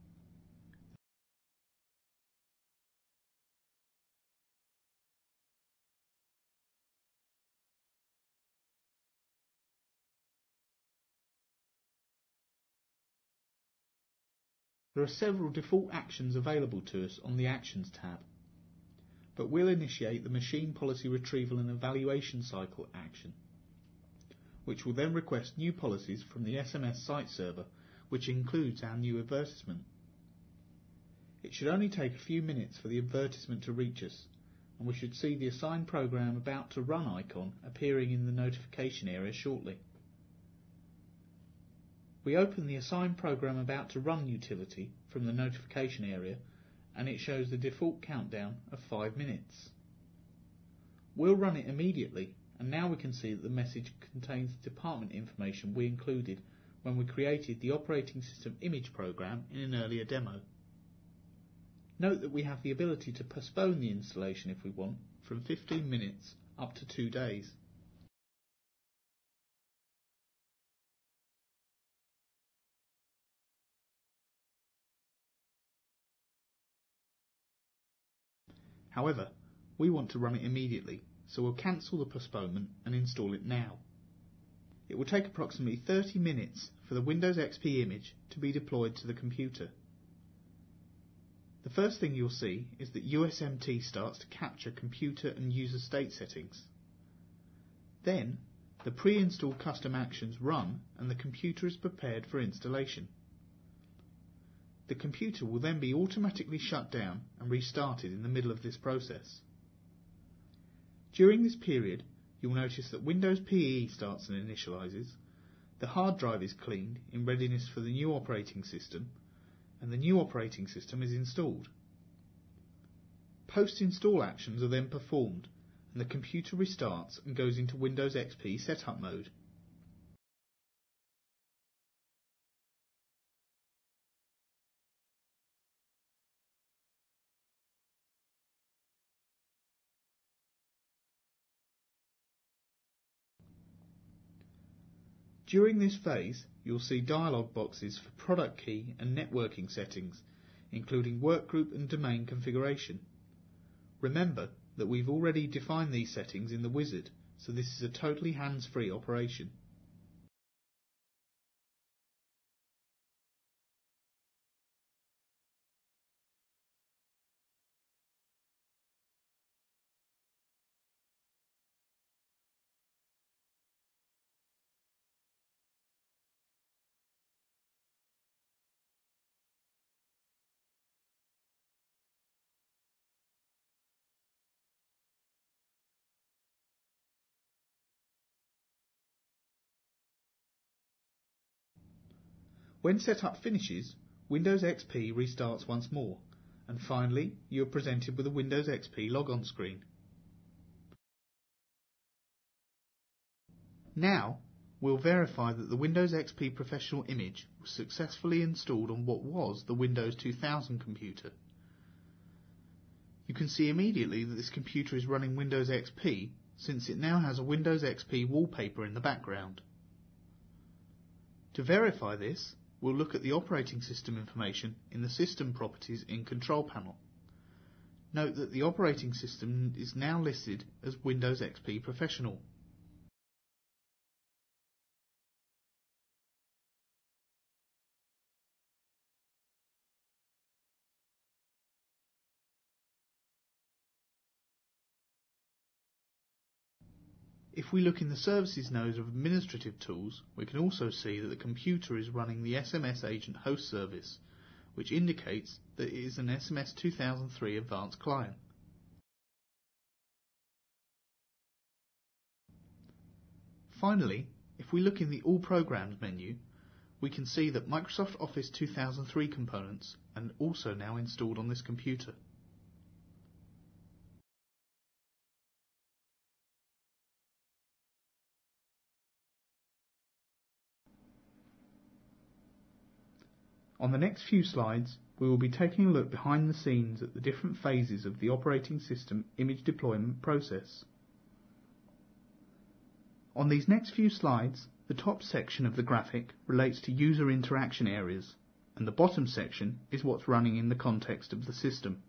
Speaker 1: There are several default actions available to us on the Actions tab, but we'll initiate the Machine Policy Retrieval and Evaluation Cycle action, which will then request new policies from the S M S site server, which includes our new advertisement. It should only take a few minutes for the advertisement to reach us, and we should see the Assigned Program About to Run icon appearing in the notification area shortly. We open the Assigned Program About to Run utility from the notification area, and it shows the default countdown of five minutes. We'll run it immediately, and now we can see that the message contains the department information we included when we created the operating system image program in an earlier demo. Note that we have the ability to postpone the installation if we want, from fifteen minutes up to two days. However, we want to run it immediately, so we'll cancel the postponement and install it now. It will take approximately thirty minutes for the Windows X P image to be deployed to the computer. The first thing you'll see is that U S M T starts to capture computer and user state settings. Then, the pre-installed custom actions run and the computer is prepared for installation. The computer will then be automatically shut down and restarted in the middle of this process. During this period, you will notice that Windows P E starts and initialises, the hard drive is cleaned in readiness for the new operating system, and the new operating system is installed. Post-install actions are then performed, and the computer restarts and goes into Windows X P setup mode. During this phase, you'll see dialog boxes for product key and networking settings, including workgroup and domain configuration. Remember that we've already defined these settings in the wizard, so this is a totally hands-free operation. When setup finishes, Windows X P restarts once more, and finally you are presented with a Windows X P logon screen. Now we'll verify that the Windows X P Professional image was successfully installed on what was the Windows two thousand computer. You can see immediately that this computer is running Windows X P, since it now has a Windows X P wallpaper in the background. To verify this, we'll look at the operating system information in the System Properties in Control Panel. Note that the operating system is now listed as Windows X P Professional. If we look in the Services node of Administrative Tools, we can also see that the computer is running the S M S Agent host service, which indicates that it is an S M S two thousand three Advanced client. Finally, if we look in the All Programs menu, we can see that Microsoft Office two thousand three components are also now installed on this computer. On the next few slides, we will be taking a look behind the scenes at the different phases of the operating system image deployment process. On these next few slides, the top section of the graphic relates to user interaction areas, and the bottom section is what's running in the context of the system.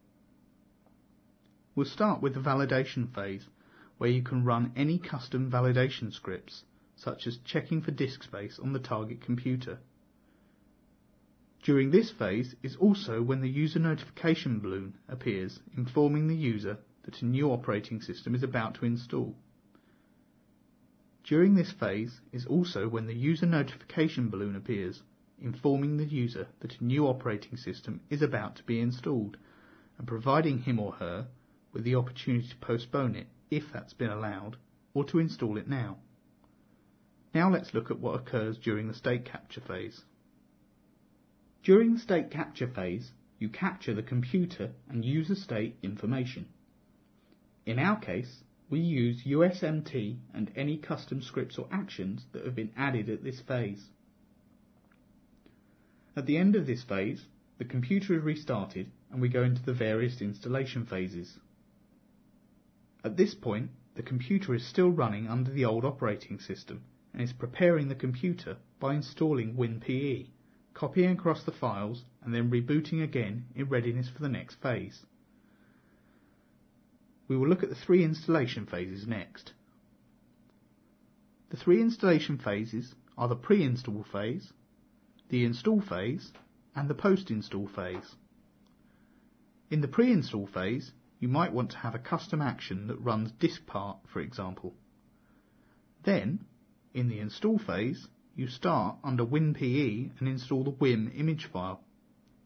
Speaker 1: We'll start with the validation phase, where you can run any custom validation scripts, such as checking for disk space on the target computer. During this phase is also when the user notification balloon appears, informing the user that a new operating system is about to install. During this phase is also when the user notification balloon appears, informing the user that a new operating system is about to be installed, and providing him or her with the opportunity to postpone it, if that's been allowed, or to install it now. Now let's look at what occurs during the state capture phase. During the state capture phase, you capture the computer and user state information. In our case, we use U S M T and any custom scripts or actions that have been added at this phase. At the end of this phase, the computer is restarted and we go into the various installation phases. At this point, the computer is still running under the old operating system and is preparing the computer by installing WinPE, copying across the files and then rebooting again in readiness for the next phase. We will look at the three installation phases next. The three installation phases are the pre-install phase, the install phase and the post-install phase. In the pre-install phase, you might want to have a custom action that runs diskpart, for example. Then, in the install phase, you start under WinPE and install the W I M image file.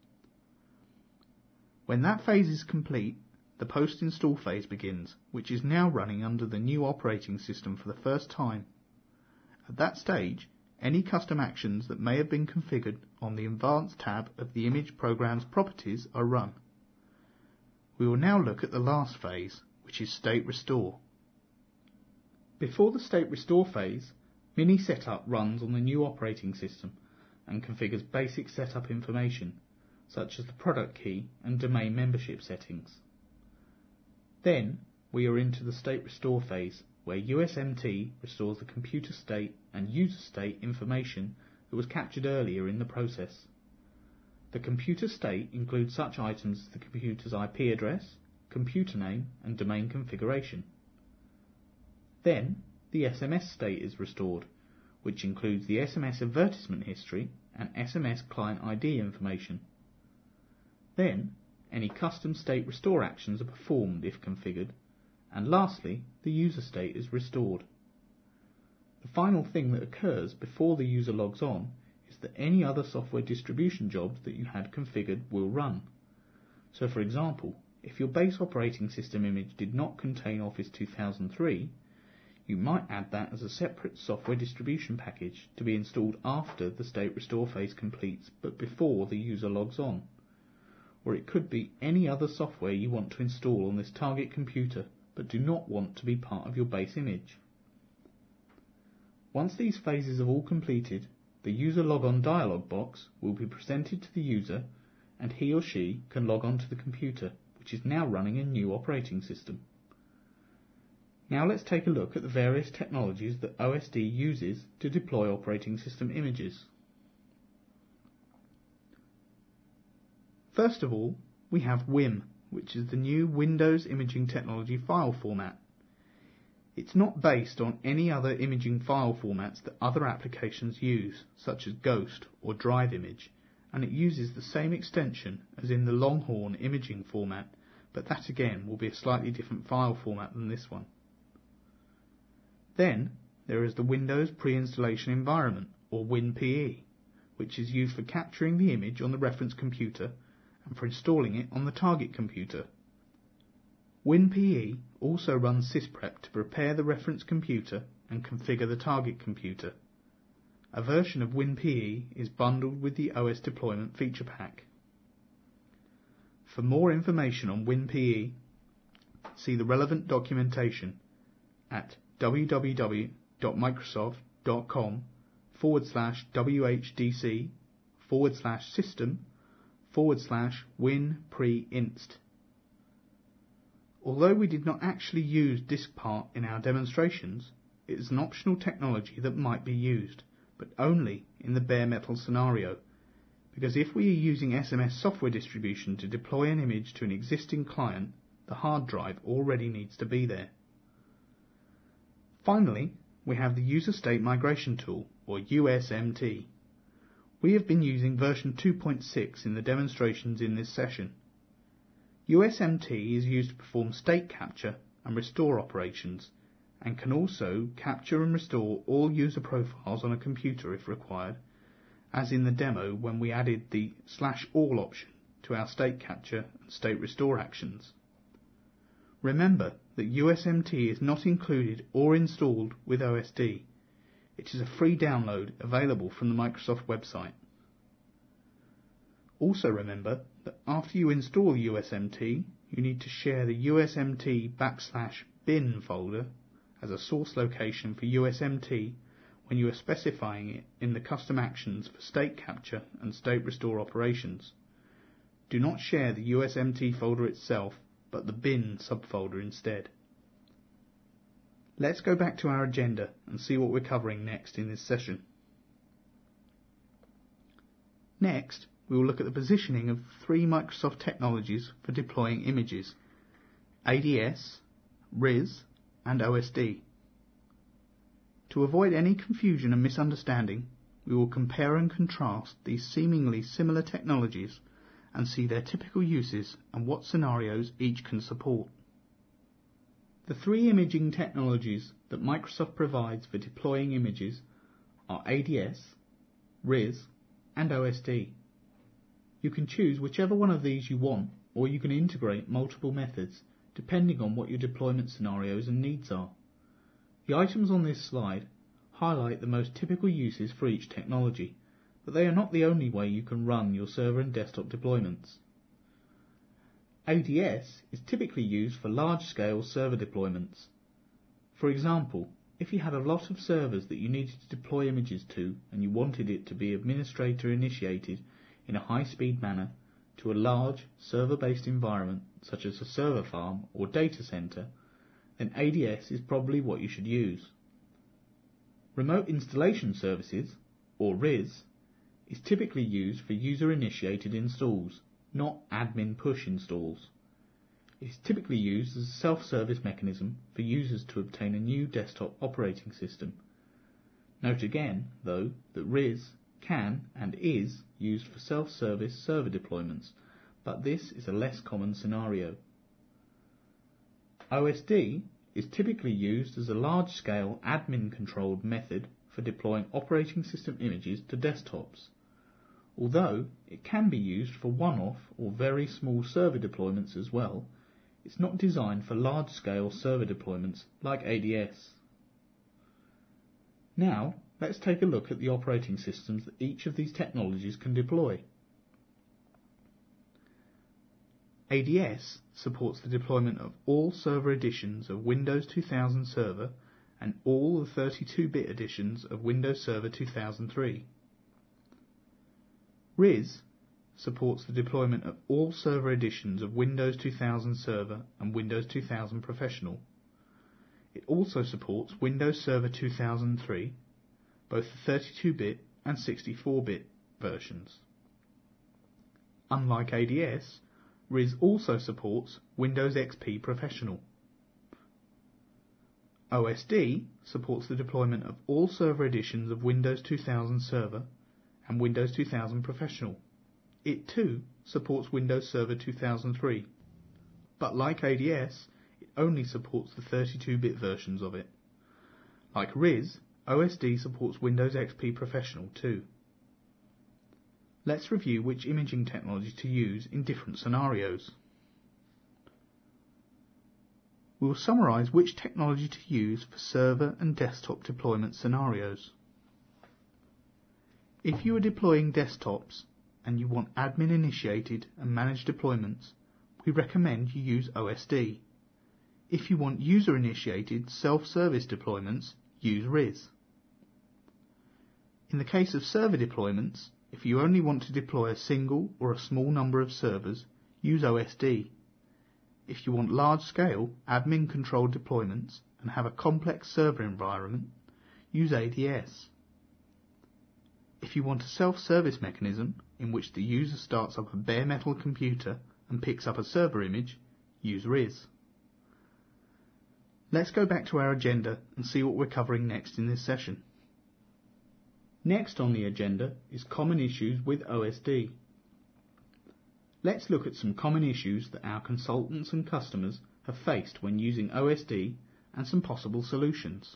Speaker 1: When that phase is complete, the post-install phase begins, which is now running under the new operating system for the first time. At that stage, any custom actions that may have been configured on the Advanced tab of the image program's properties are run. We will now look at the last phase, which is State Restore. Before the State Restore phase, Mini Setup runs on the new operating system and configures basic setup information, such as the product key and domain membership settings. Then, we are into the State Restore phase, where U S M T restores the computer state and user state information that was captured earlier in the process. The computer state includes such items as the computer's I P address, computer name and domain configuration. Then, the S M S state is restored, which includes the S M S advertisement history and S M S client I D information. Then, any custom state restore actions are performed if configured, and lastly, the user state is restored. The final thing that occurs before the user logs on is that any other software distribution jobs that you had configured will run. So for example, if your base operating system image did not contain Office two thousand three, you might add that as a separate software distribution package to be installed after the state restore phase completes but before the user logs on. Or it could be any other software you want to install on this target computer but do not want to be part of your base image. Once these phases have all completed, the user logon dialog box will be presented to the user and he or she can log on to the computer, which is now running a new operating system. Now let's take a look at the various technologies that O S D uses to deploy operating system images. First of all, we have W I M, which is the new Windows Imaging Technology file format. It's not based on any other imaging file formats that other applications use, such as Ghost or Drive Image, and it uses the same extension as in the Longhorn imaging format, but that again will be a slightly different file format than this one. Then there is the Windows Pre-Installation Environment, or WinPE, which is used for capturing the image on the reference computer and for installing it on the target computer. WinPE also runs sysprep to prepare the reference computer and configure the target computer. A version of WinPE is bundled with the O S Deployment feature pack. For more information on WinPE, see the relevant documentation at www.microsoft.com forward slash WHDC forward slash system forward slash WinPreInst. Although we did not actually use DiskPart in our demonstrations, it is an optional technology that might be used, but only in the bare metal scenario, because if we are using S M S software distribution to deploy an image to an existing client, the hard drive already needs to be there. Finally, we have the User State Migration Tool, or U S M T. We have been using version two point six in the demonstrations in this session. U S M T is used to perform state capture and restore operations, and can also capture and restore all user profiles on a computer if required, as in the demo when we added the slash all option to our state capture and state restore actions. Remember that U S M T is not included or installed with O S D. It is a free download available from the Microsoft website. Also remember that after you install U S M T, you need to share the U S M T backslash bin folder as a source location for U S M T when you are specifying it in the custom actions for state capture and state restore operations. Do not share the U S M T folder itself, but the bin subfolder instead. Let's go back to our agenda and see what we're covering next in this session. Next, we will look at the positioning of three Microsoft technologies for deploying images: A D S, R I S, and O S D. To avoid any confusion and misunderstanding, we will compare and contrast these seemingly similar technologies and see their typical uses and what scenarios each can support. The three imaging technologies that Microsoft provides for deploying images are A D S, R I S, and O S D. You can choose whichever one of these you want or you can integrate multiple methods depending on what your deployment scenarios and needs are. The items on this slide highlight the most typical uses for each technology, but they are not the only way you can run your server and desktop deployments. A D S is typically used for large-scale server deployments. For example, if you had a lot of servers that you needed to deploy images to and you wanted it to be administrator initiated in a high-speed manner to a large server-based environment such as a server farm or data center, then A D S is probably what you should use. Remote Installation Services, or R I S, is typically used for user-initiated installs, not admin push installs. It is typically used as a self-service mechanism for users to obtain a new desktop operating system. Note again, though, that R I S can and is used for self-service server deployments, but this is a less common scenario. O S D is typically used as a large-scale admin-controlled method for deploying operating system images to desktops. Although it can be used for one-off or very small server deployments as well, it's not designed for large-scale server deployments like A D S. Now, let's take a look at the operating systems that each of these technologies can deploy. A D S supports the deployment of all server editions of Windows two thousand Server and all the thirty-two bit editions of Windows Server two thousand three. R I S supports the deployment of all server editions of Windows two thousand Server and Windows two thousand Professional. It also supports Windows Server two thousand three, both the thirty-two bit and sixty-four bit versions. Unlike A D S, R I S also supports Windows X P Professional. O S D supports the deployment of all server editions of Windows two thousand Server and Windows two thousand Professional. It too supports Windows Server two thousand three, but like A D S, it only supports the thirty-two bit versions of it. Like R I S, O S D supports Windows X P Professional too. Let's review which imaging technology to use in different scenarios. We will summarise which technology to use for server and desktop deployment scenarios. If you are deploying desktops and you want admin initiated and managed deployments, we recommend you use O S D. If you want user initiated self-service deployments, use R I S. In the case of server deployments, if you only want to deploy a single or a small number of servers, use O S D. If you want large-scale admin-controlled deployments and have a complex server environment, use A D S. If you want a self-service mechanism in which the user starts up a bare metal computer and picks up a server image, use R I S. Let's go back to our agenda and see what we're covering next in this session. Next on the agenda is common issues with O S D. Let's look at some common issues that our consultants and customers have faced when using O S D and some possible solutions.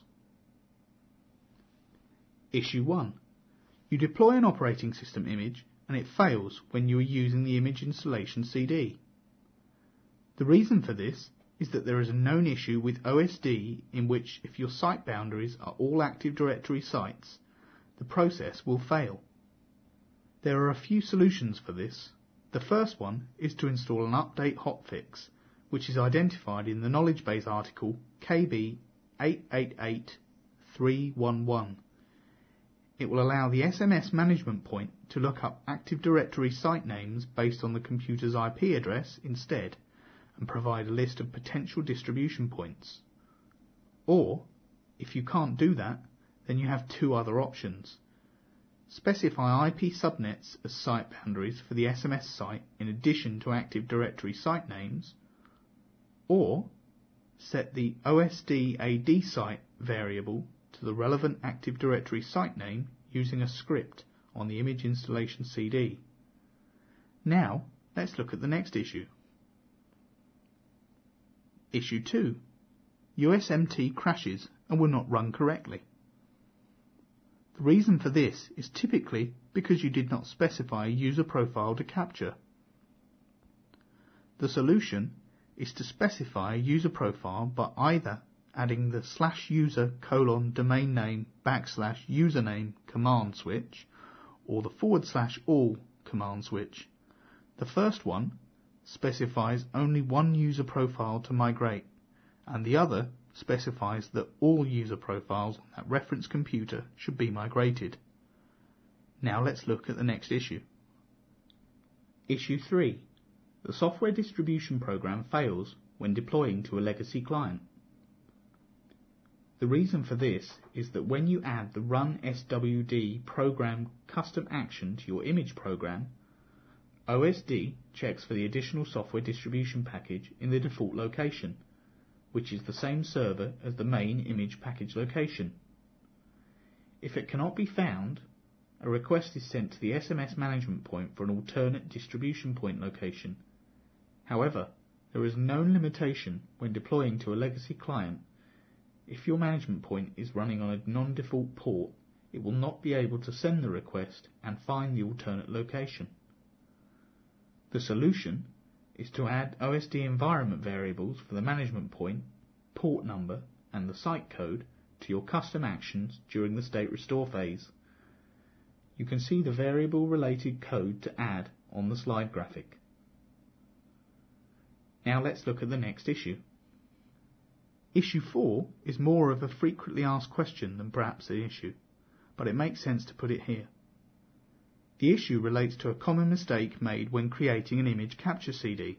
Speaker 1: Issue one. You deploy an operating system image and it fails when you are using the image installation C D. The reason for this is that there is a known issue with O S D in which if your site boundaries are all Active Directory sites, the process will fail. There are a few solutions for this. The first one is to install an update hotfix, which is identified in the knowledge base article K B eight eight eight three one one. It will allow the S M S management point to look up Active Directory site names based on the computer's I P address instead, and provide a list of potential distribution points. Or, if you can't do that, then you have two other options. Specify I P subnets as site boundaries for the S M S site in addition to Active Directory site names, or set the O S D A D site variable to the relevant Active Directory site name using a script on the image installation C D. Now, let's look at the next issue. Issue two. U S M T crashes and will not run correctly. The reason for this is typically because you did not specify a user profile to capture. The solution is to specify a user profile by either adding the slash user colon domain name backslash username command switch or the forward slash all command switch. The first one specifies only one user profile to migrate, and the other specifies that all user profiles on that reference computer should be migrated. Now let's look at the next issue. Issue three. The software distribution program fails when deploying to a legacy client. The reason for this is that when you add the run S W D program custom action to your image program, O S D checks for the additional software distribution package in the default location, which is the same server as the main image package location. If it cannot be found, a request is sent to the S M S management point for an alternate distribution point location. However, there is no limitation when deploying to a legacy client. If your management point is running on a non-default port, it will not be able to send the request and find the alternate location. The solution is to add O S D environment variables for the management point, port number and the site code to your custom actions during the state restore phase. You can see the variable related code to add on the slide graphic. Now let's look at the next issue. Issue four is more of a frequently asked question than perhaps the issue, but it makes sense to put it here. The issue relates to a common mistake made when creating an image capture C D.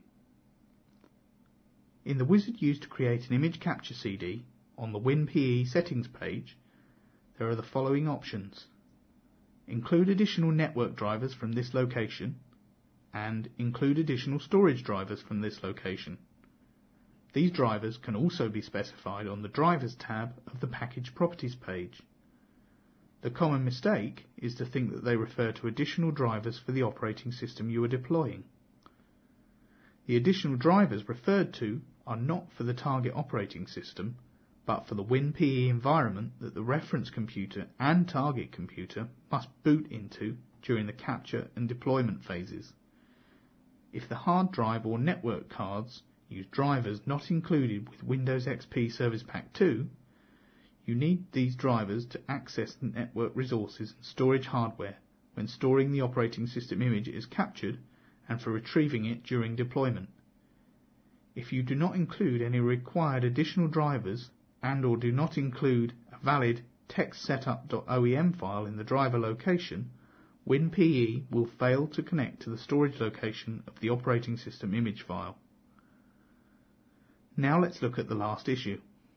Speaker 1: In the wizard used to create an image capture C D, on the WinPE settings page, there are the following options. Include additional network drivers from this location, and include additional storage drivers from this location. These drivers can also be specified on the Drivers tab of the Package Properties page. The common mistake is to think that they refer to additional drivers for the operating system you are deploying. The additional drivers referred to are not for the target operating system, but for the WinPE environment that the reference computer and target computer must boot into during the capture and deployment phases. If the hard drive or network cards use drivers not included with Windows X P Service Pack two, you need these drivers to access the network resources and storage hardware when storing the operating system image is captured and for retrieving it during deployment. If you do not include any required additional drivers and or do not include a valid textsetup.oem file in the driver location, WinPE will fail to connect to the storage location of the operating system image file. Now let's look at the last issue.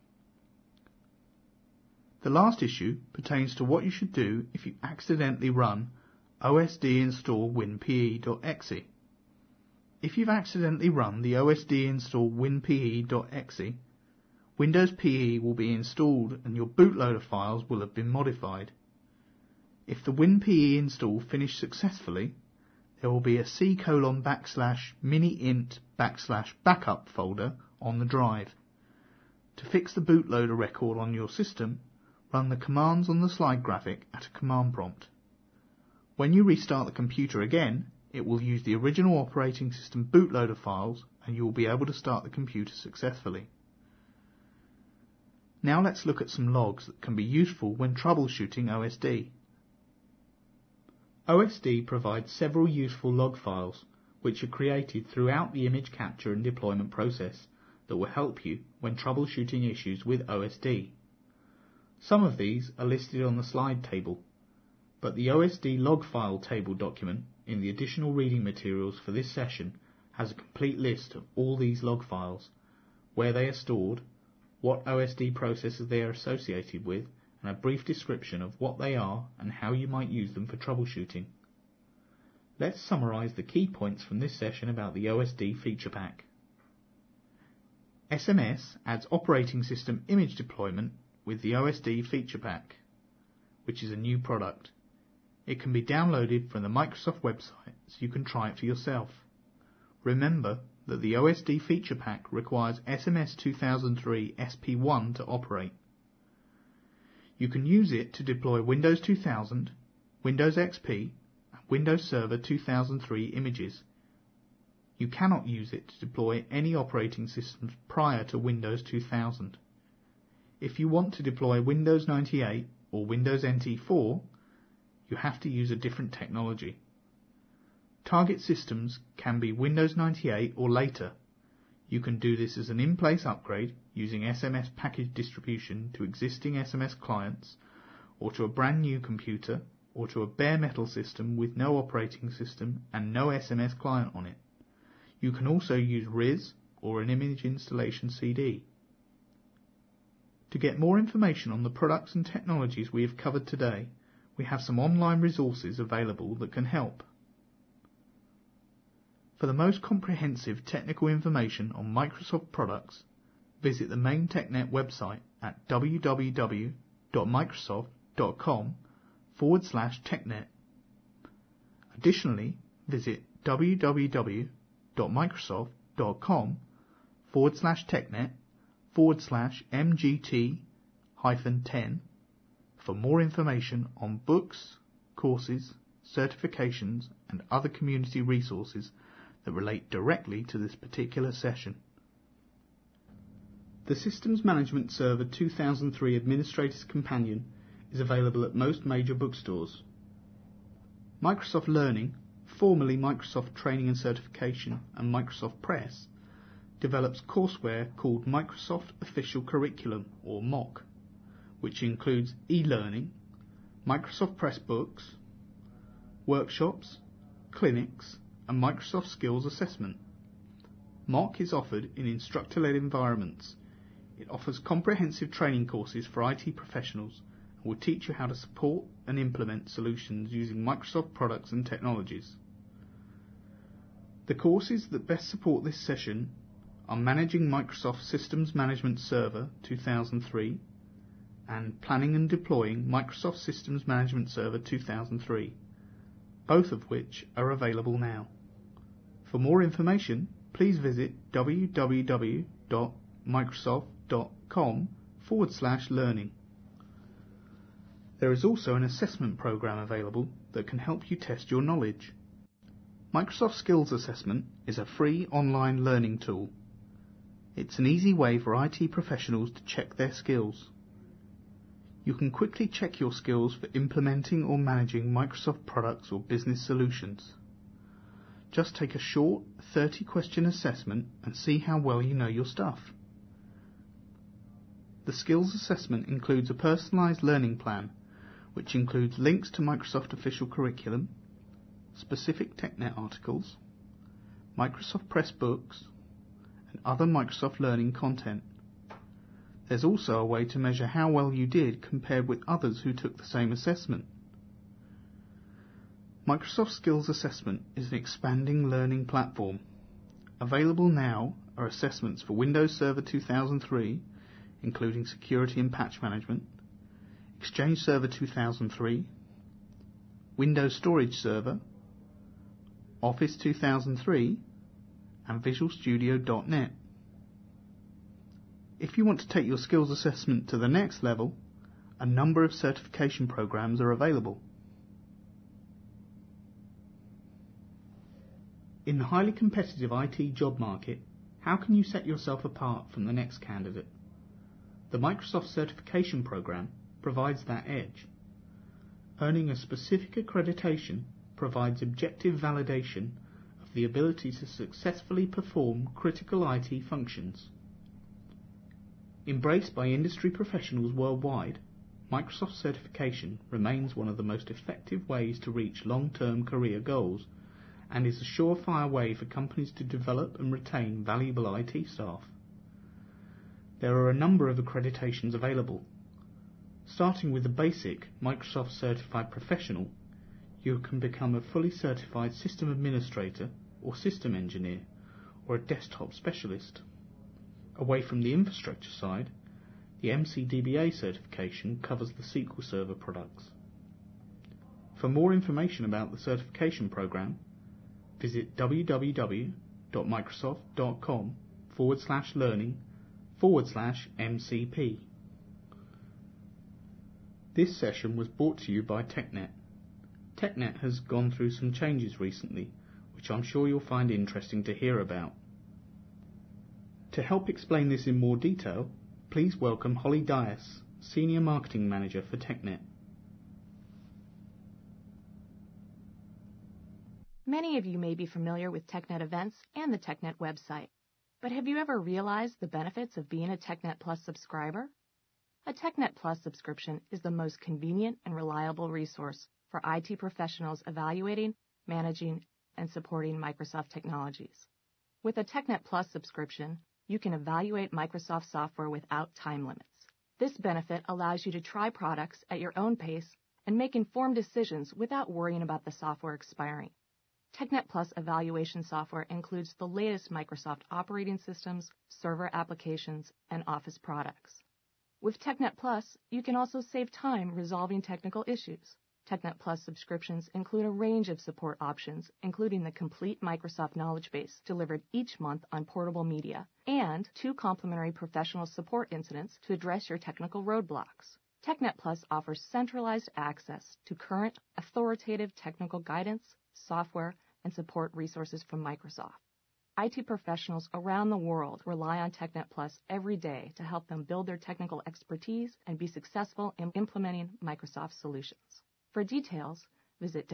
Speaker 1: The last issue pertains to what you should do if you accidentally run O S D install winpe.exe. If you've accidentally run the O S D install winpe.exe, Windows P E will be installed and your bootloader files will have been modified. If the WinPE install finished successfully, there will be a C colon backslash miniint backslash backup folder on the drive. To fix the bootloader record on your system, run the commands on the slide graphic at a command prompt. When you restart the computer again, it will use the original operating system bootloader files and you will be able to start the computer successfully. Now let's look at some logs that can be useful when troubleshooting O S D. O S D provides several useful log files which are created throughout the image capture and deployment process that will help you when troubleshooting issues with O S D. Some of these are listed on the slide table, but the O S D log file table document in the additional reading materials for this session has a complete list of all these log files, where they are stored, what O S D processes they are associated with, and a brief description of what they are and how you might use them for troubleshooting. Let's summarise the key points from this session about the O S D feature pack. S M S adds operating system image deployment with the O S D feature pack, which is a new product. It can be downloaded from the Microsoft website so you can try it for yourself. Remember that the O S D feature pack requires S M S two thousand three S P one to operate. You can use it to deploy Windows two thousand, Windows X P, and Windows Server two thousand three images. You cannot use it to deploy any operating systems prior to Windows two thousand. If you want to deploy Windows ninety-eight or Windows N T four, you have to use a different technology. Target systems can be Windows ninety-eight or later. You can do this as an in-place upgrade using S M S package distribution to existing S M S clients, or to a brand new computer, or to a bare metal system with no operating system and no S M S client on it. You can also use R I S or an image installation C D. To get more information on the products and technologies we have covered today, we have some online resources available that can help. For the most comprehensive technical information on Microsoft products, visit the main TechNet website at www.microsoft.com forward slash TechNet. Additionally, visit www.microsoft.com forward slash TechNet forward slash MGT hyphen 10 for more information on books, courses, certifications and other community resources that relate directly to this particular session. The Systems Management Server two thousand three Administrator's Companion is available at most major bookstores. Microsoft Learning, formerly Microsoft Training and Certification and Microsoft Press, develops courseware called Microsoft Official Curriculum, or M O C, which includes e-learning, Microsoft Press books, workshops, clinics, and Microsoft Skills Assessment. M O C is offered in instructor-led environments. It offers comprehensive training courses for I T professionals and will teach you how to support and implement solutions using Microsoft products and technologies. The courses that best support this session are Managing Microsoft Systems Management Server two thousand three and Planning and Deploying Microsoft Systems Management Server two thousand three, both of which are available now. For more information, please visit www.microsoft.com forward slash learning. There is also an assessment program available that can help you test your knowledge. Microsoft Skills Assessment is a free online learning tool. It's an easy way for I T professionals to check their skills. You can quickly check your skills for implementing or managing Microsoft products or business solutions. Just take a short thirty question assessment and see how well you know your stuff. The skills assessment includes a personalised learning plan, which includes links to Microsoft Official Curriculum, specific TechNet articles, Microsoft Press books, and other Microsoft Learning content. There's also a way to measure how well you did compared with others who took the same assessment. Microsoft Skills Assessment is an expanding learning platform. Available now are assessments for Windows Server two thousand three, including security and patch management, Exchange Server two thousand three, Windows Storage Server, Office two thousand three, and Visual Studio dot net. If you want to take your skills assessment to the next level, a number of certification programs are available. In the highly competitive I T job market, how can you set yourself apart from the next candidate? The Microsoft Certification Program provides that edge. Earning a specific accreditation provides objective validation of the ability to successfully perform critical I T functions. Embraced by industry professionals worldwide, Microsoft certification remains one of the most effective ways to reach long-term career goals and is a surefire way for companies to develop and retain valuable I T staff. There are a number of accreditations available. Starting with the basic Microsoft Certified Professional, you can become a fully certified system administrator or system engineer or a desktop specialist. Away from the infrastructure side, the M C D B A certification covers the S Q L Server products. For more information about the certification program, visit www.microsoft.com forward slash learning forward slash MCP. This session was brought to you by TechNet. TechNet has gone through some changes recently, which which I'm sure you'll find interesting to hear about. To help explain this in more detail, please welcome Holly Dias, Senior Marketing Manager for TechNet.
Speaker 2: Many of you may be familiar with TechNet events and the TechNet website, but have you ever realized the benefits of being a TechNet Plus subscriber? A TechNet Plus subscription is the most convenient and reliable resource for I T professionals evaluating, managing, and supporting Microsoft technologies. With a TechNet Plus subscription, you can evaluate Microsoft software without time limits. This benefit allows you to try products at your own pace and make informed decisions without worrying about the software expiring. TechNet Plus evaluation software includes the latest Microsoft operating systems, server applications, and Office products. With TechNet Plus, you can also save time resolving technical issues. TechNet Plus subscriptions include a range of support options, including the complete Microsoft knowledge base delivered each month on portable media, and two complimentary professional support incidents to address your technical roadblocks. TechNet Plus offers centralized access to current, authoritative technical guidance, software, and support resources from Microsoft. I T professionals around the world rely on TechNet Plus every day to help them build their technical expertise and be successful in implementing Microsoft solutions. For details, visit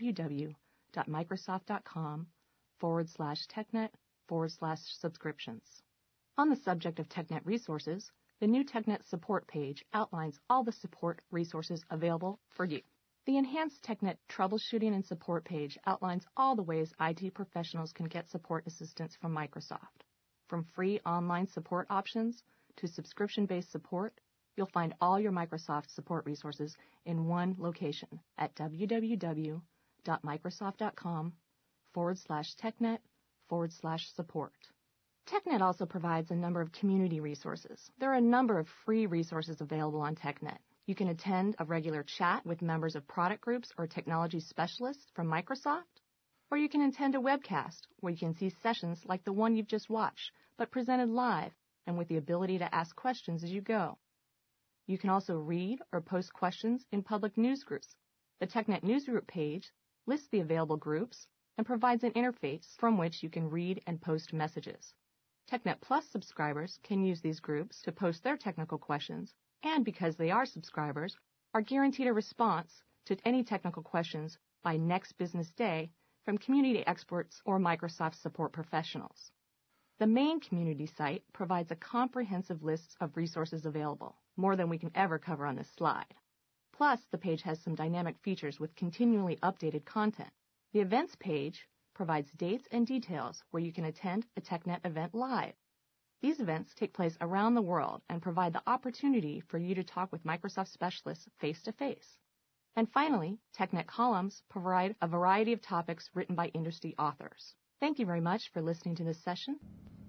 Speaker 2: www.microsoft.com forward slash TechNet forward slash subscriptions. On the subject of TechNet resources, the new TechNet support page outlines all the support resources available for you. The enhanced TechNet troubleshooting and support page outlines all the ways I T professionals can get support assistance from Microsoft. From free online support options to subscription-based support, you'll find all your Microsoft support resources in one location at www.microsoft.com forward slash TechNet forward slash support. TechNet also provides a number of community resources. There are a number of free resources available on TechNet. You can attend a regular chat with members of product groups or technology specialists from Microsoft, or you can attend a webcast where you can see sessions like the one you've just watched, but presented live and with the ability to ask questions as you go. You can also read or post questions in public news groups. The TechNet Newsgroup page lists the available groups and provides an interface from which you can read and post messages. TechNet Plus subscribers can use these groups to post their technical questions, and because they are subscribers, are guaranteed a response to any technical questions by next business day from community experts or Microsoft support professionals. The main community site provides a comprehensive list of resources available, more than we can ever cover on this slide. Plus, the page has some dynamic features with continually updated content. The events page provides dates and details where you can attend a TechNet event live. These events take place around the world and provide the opportunity for you to talk with Microsoft specialists face-to-face. And finally, TechNet columns provide a variety of topics written by industry authors. Thank you very much for listening to this session.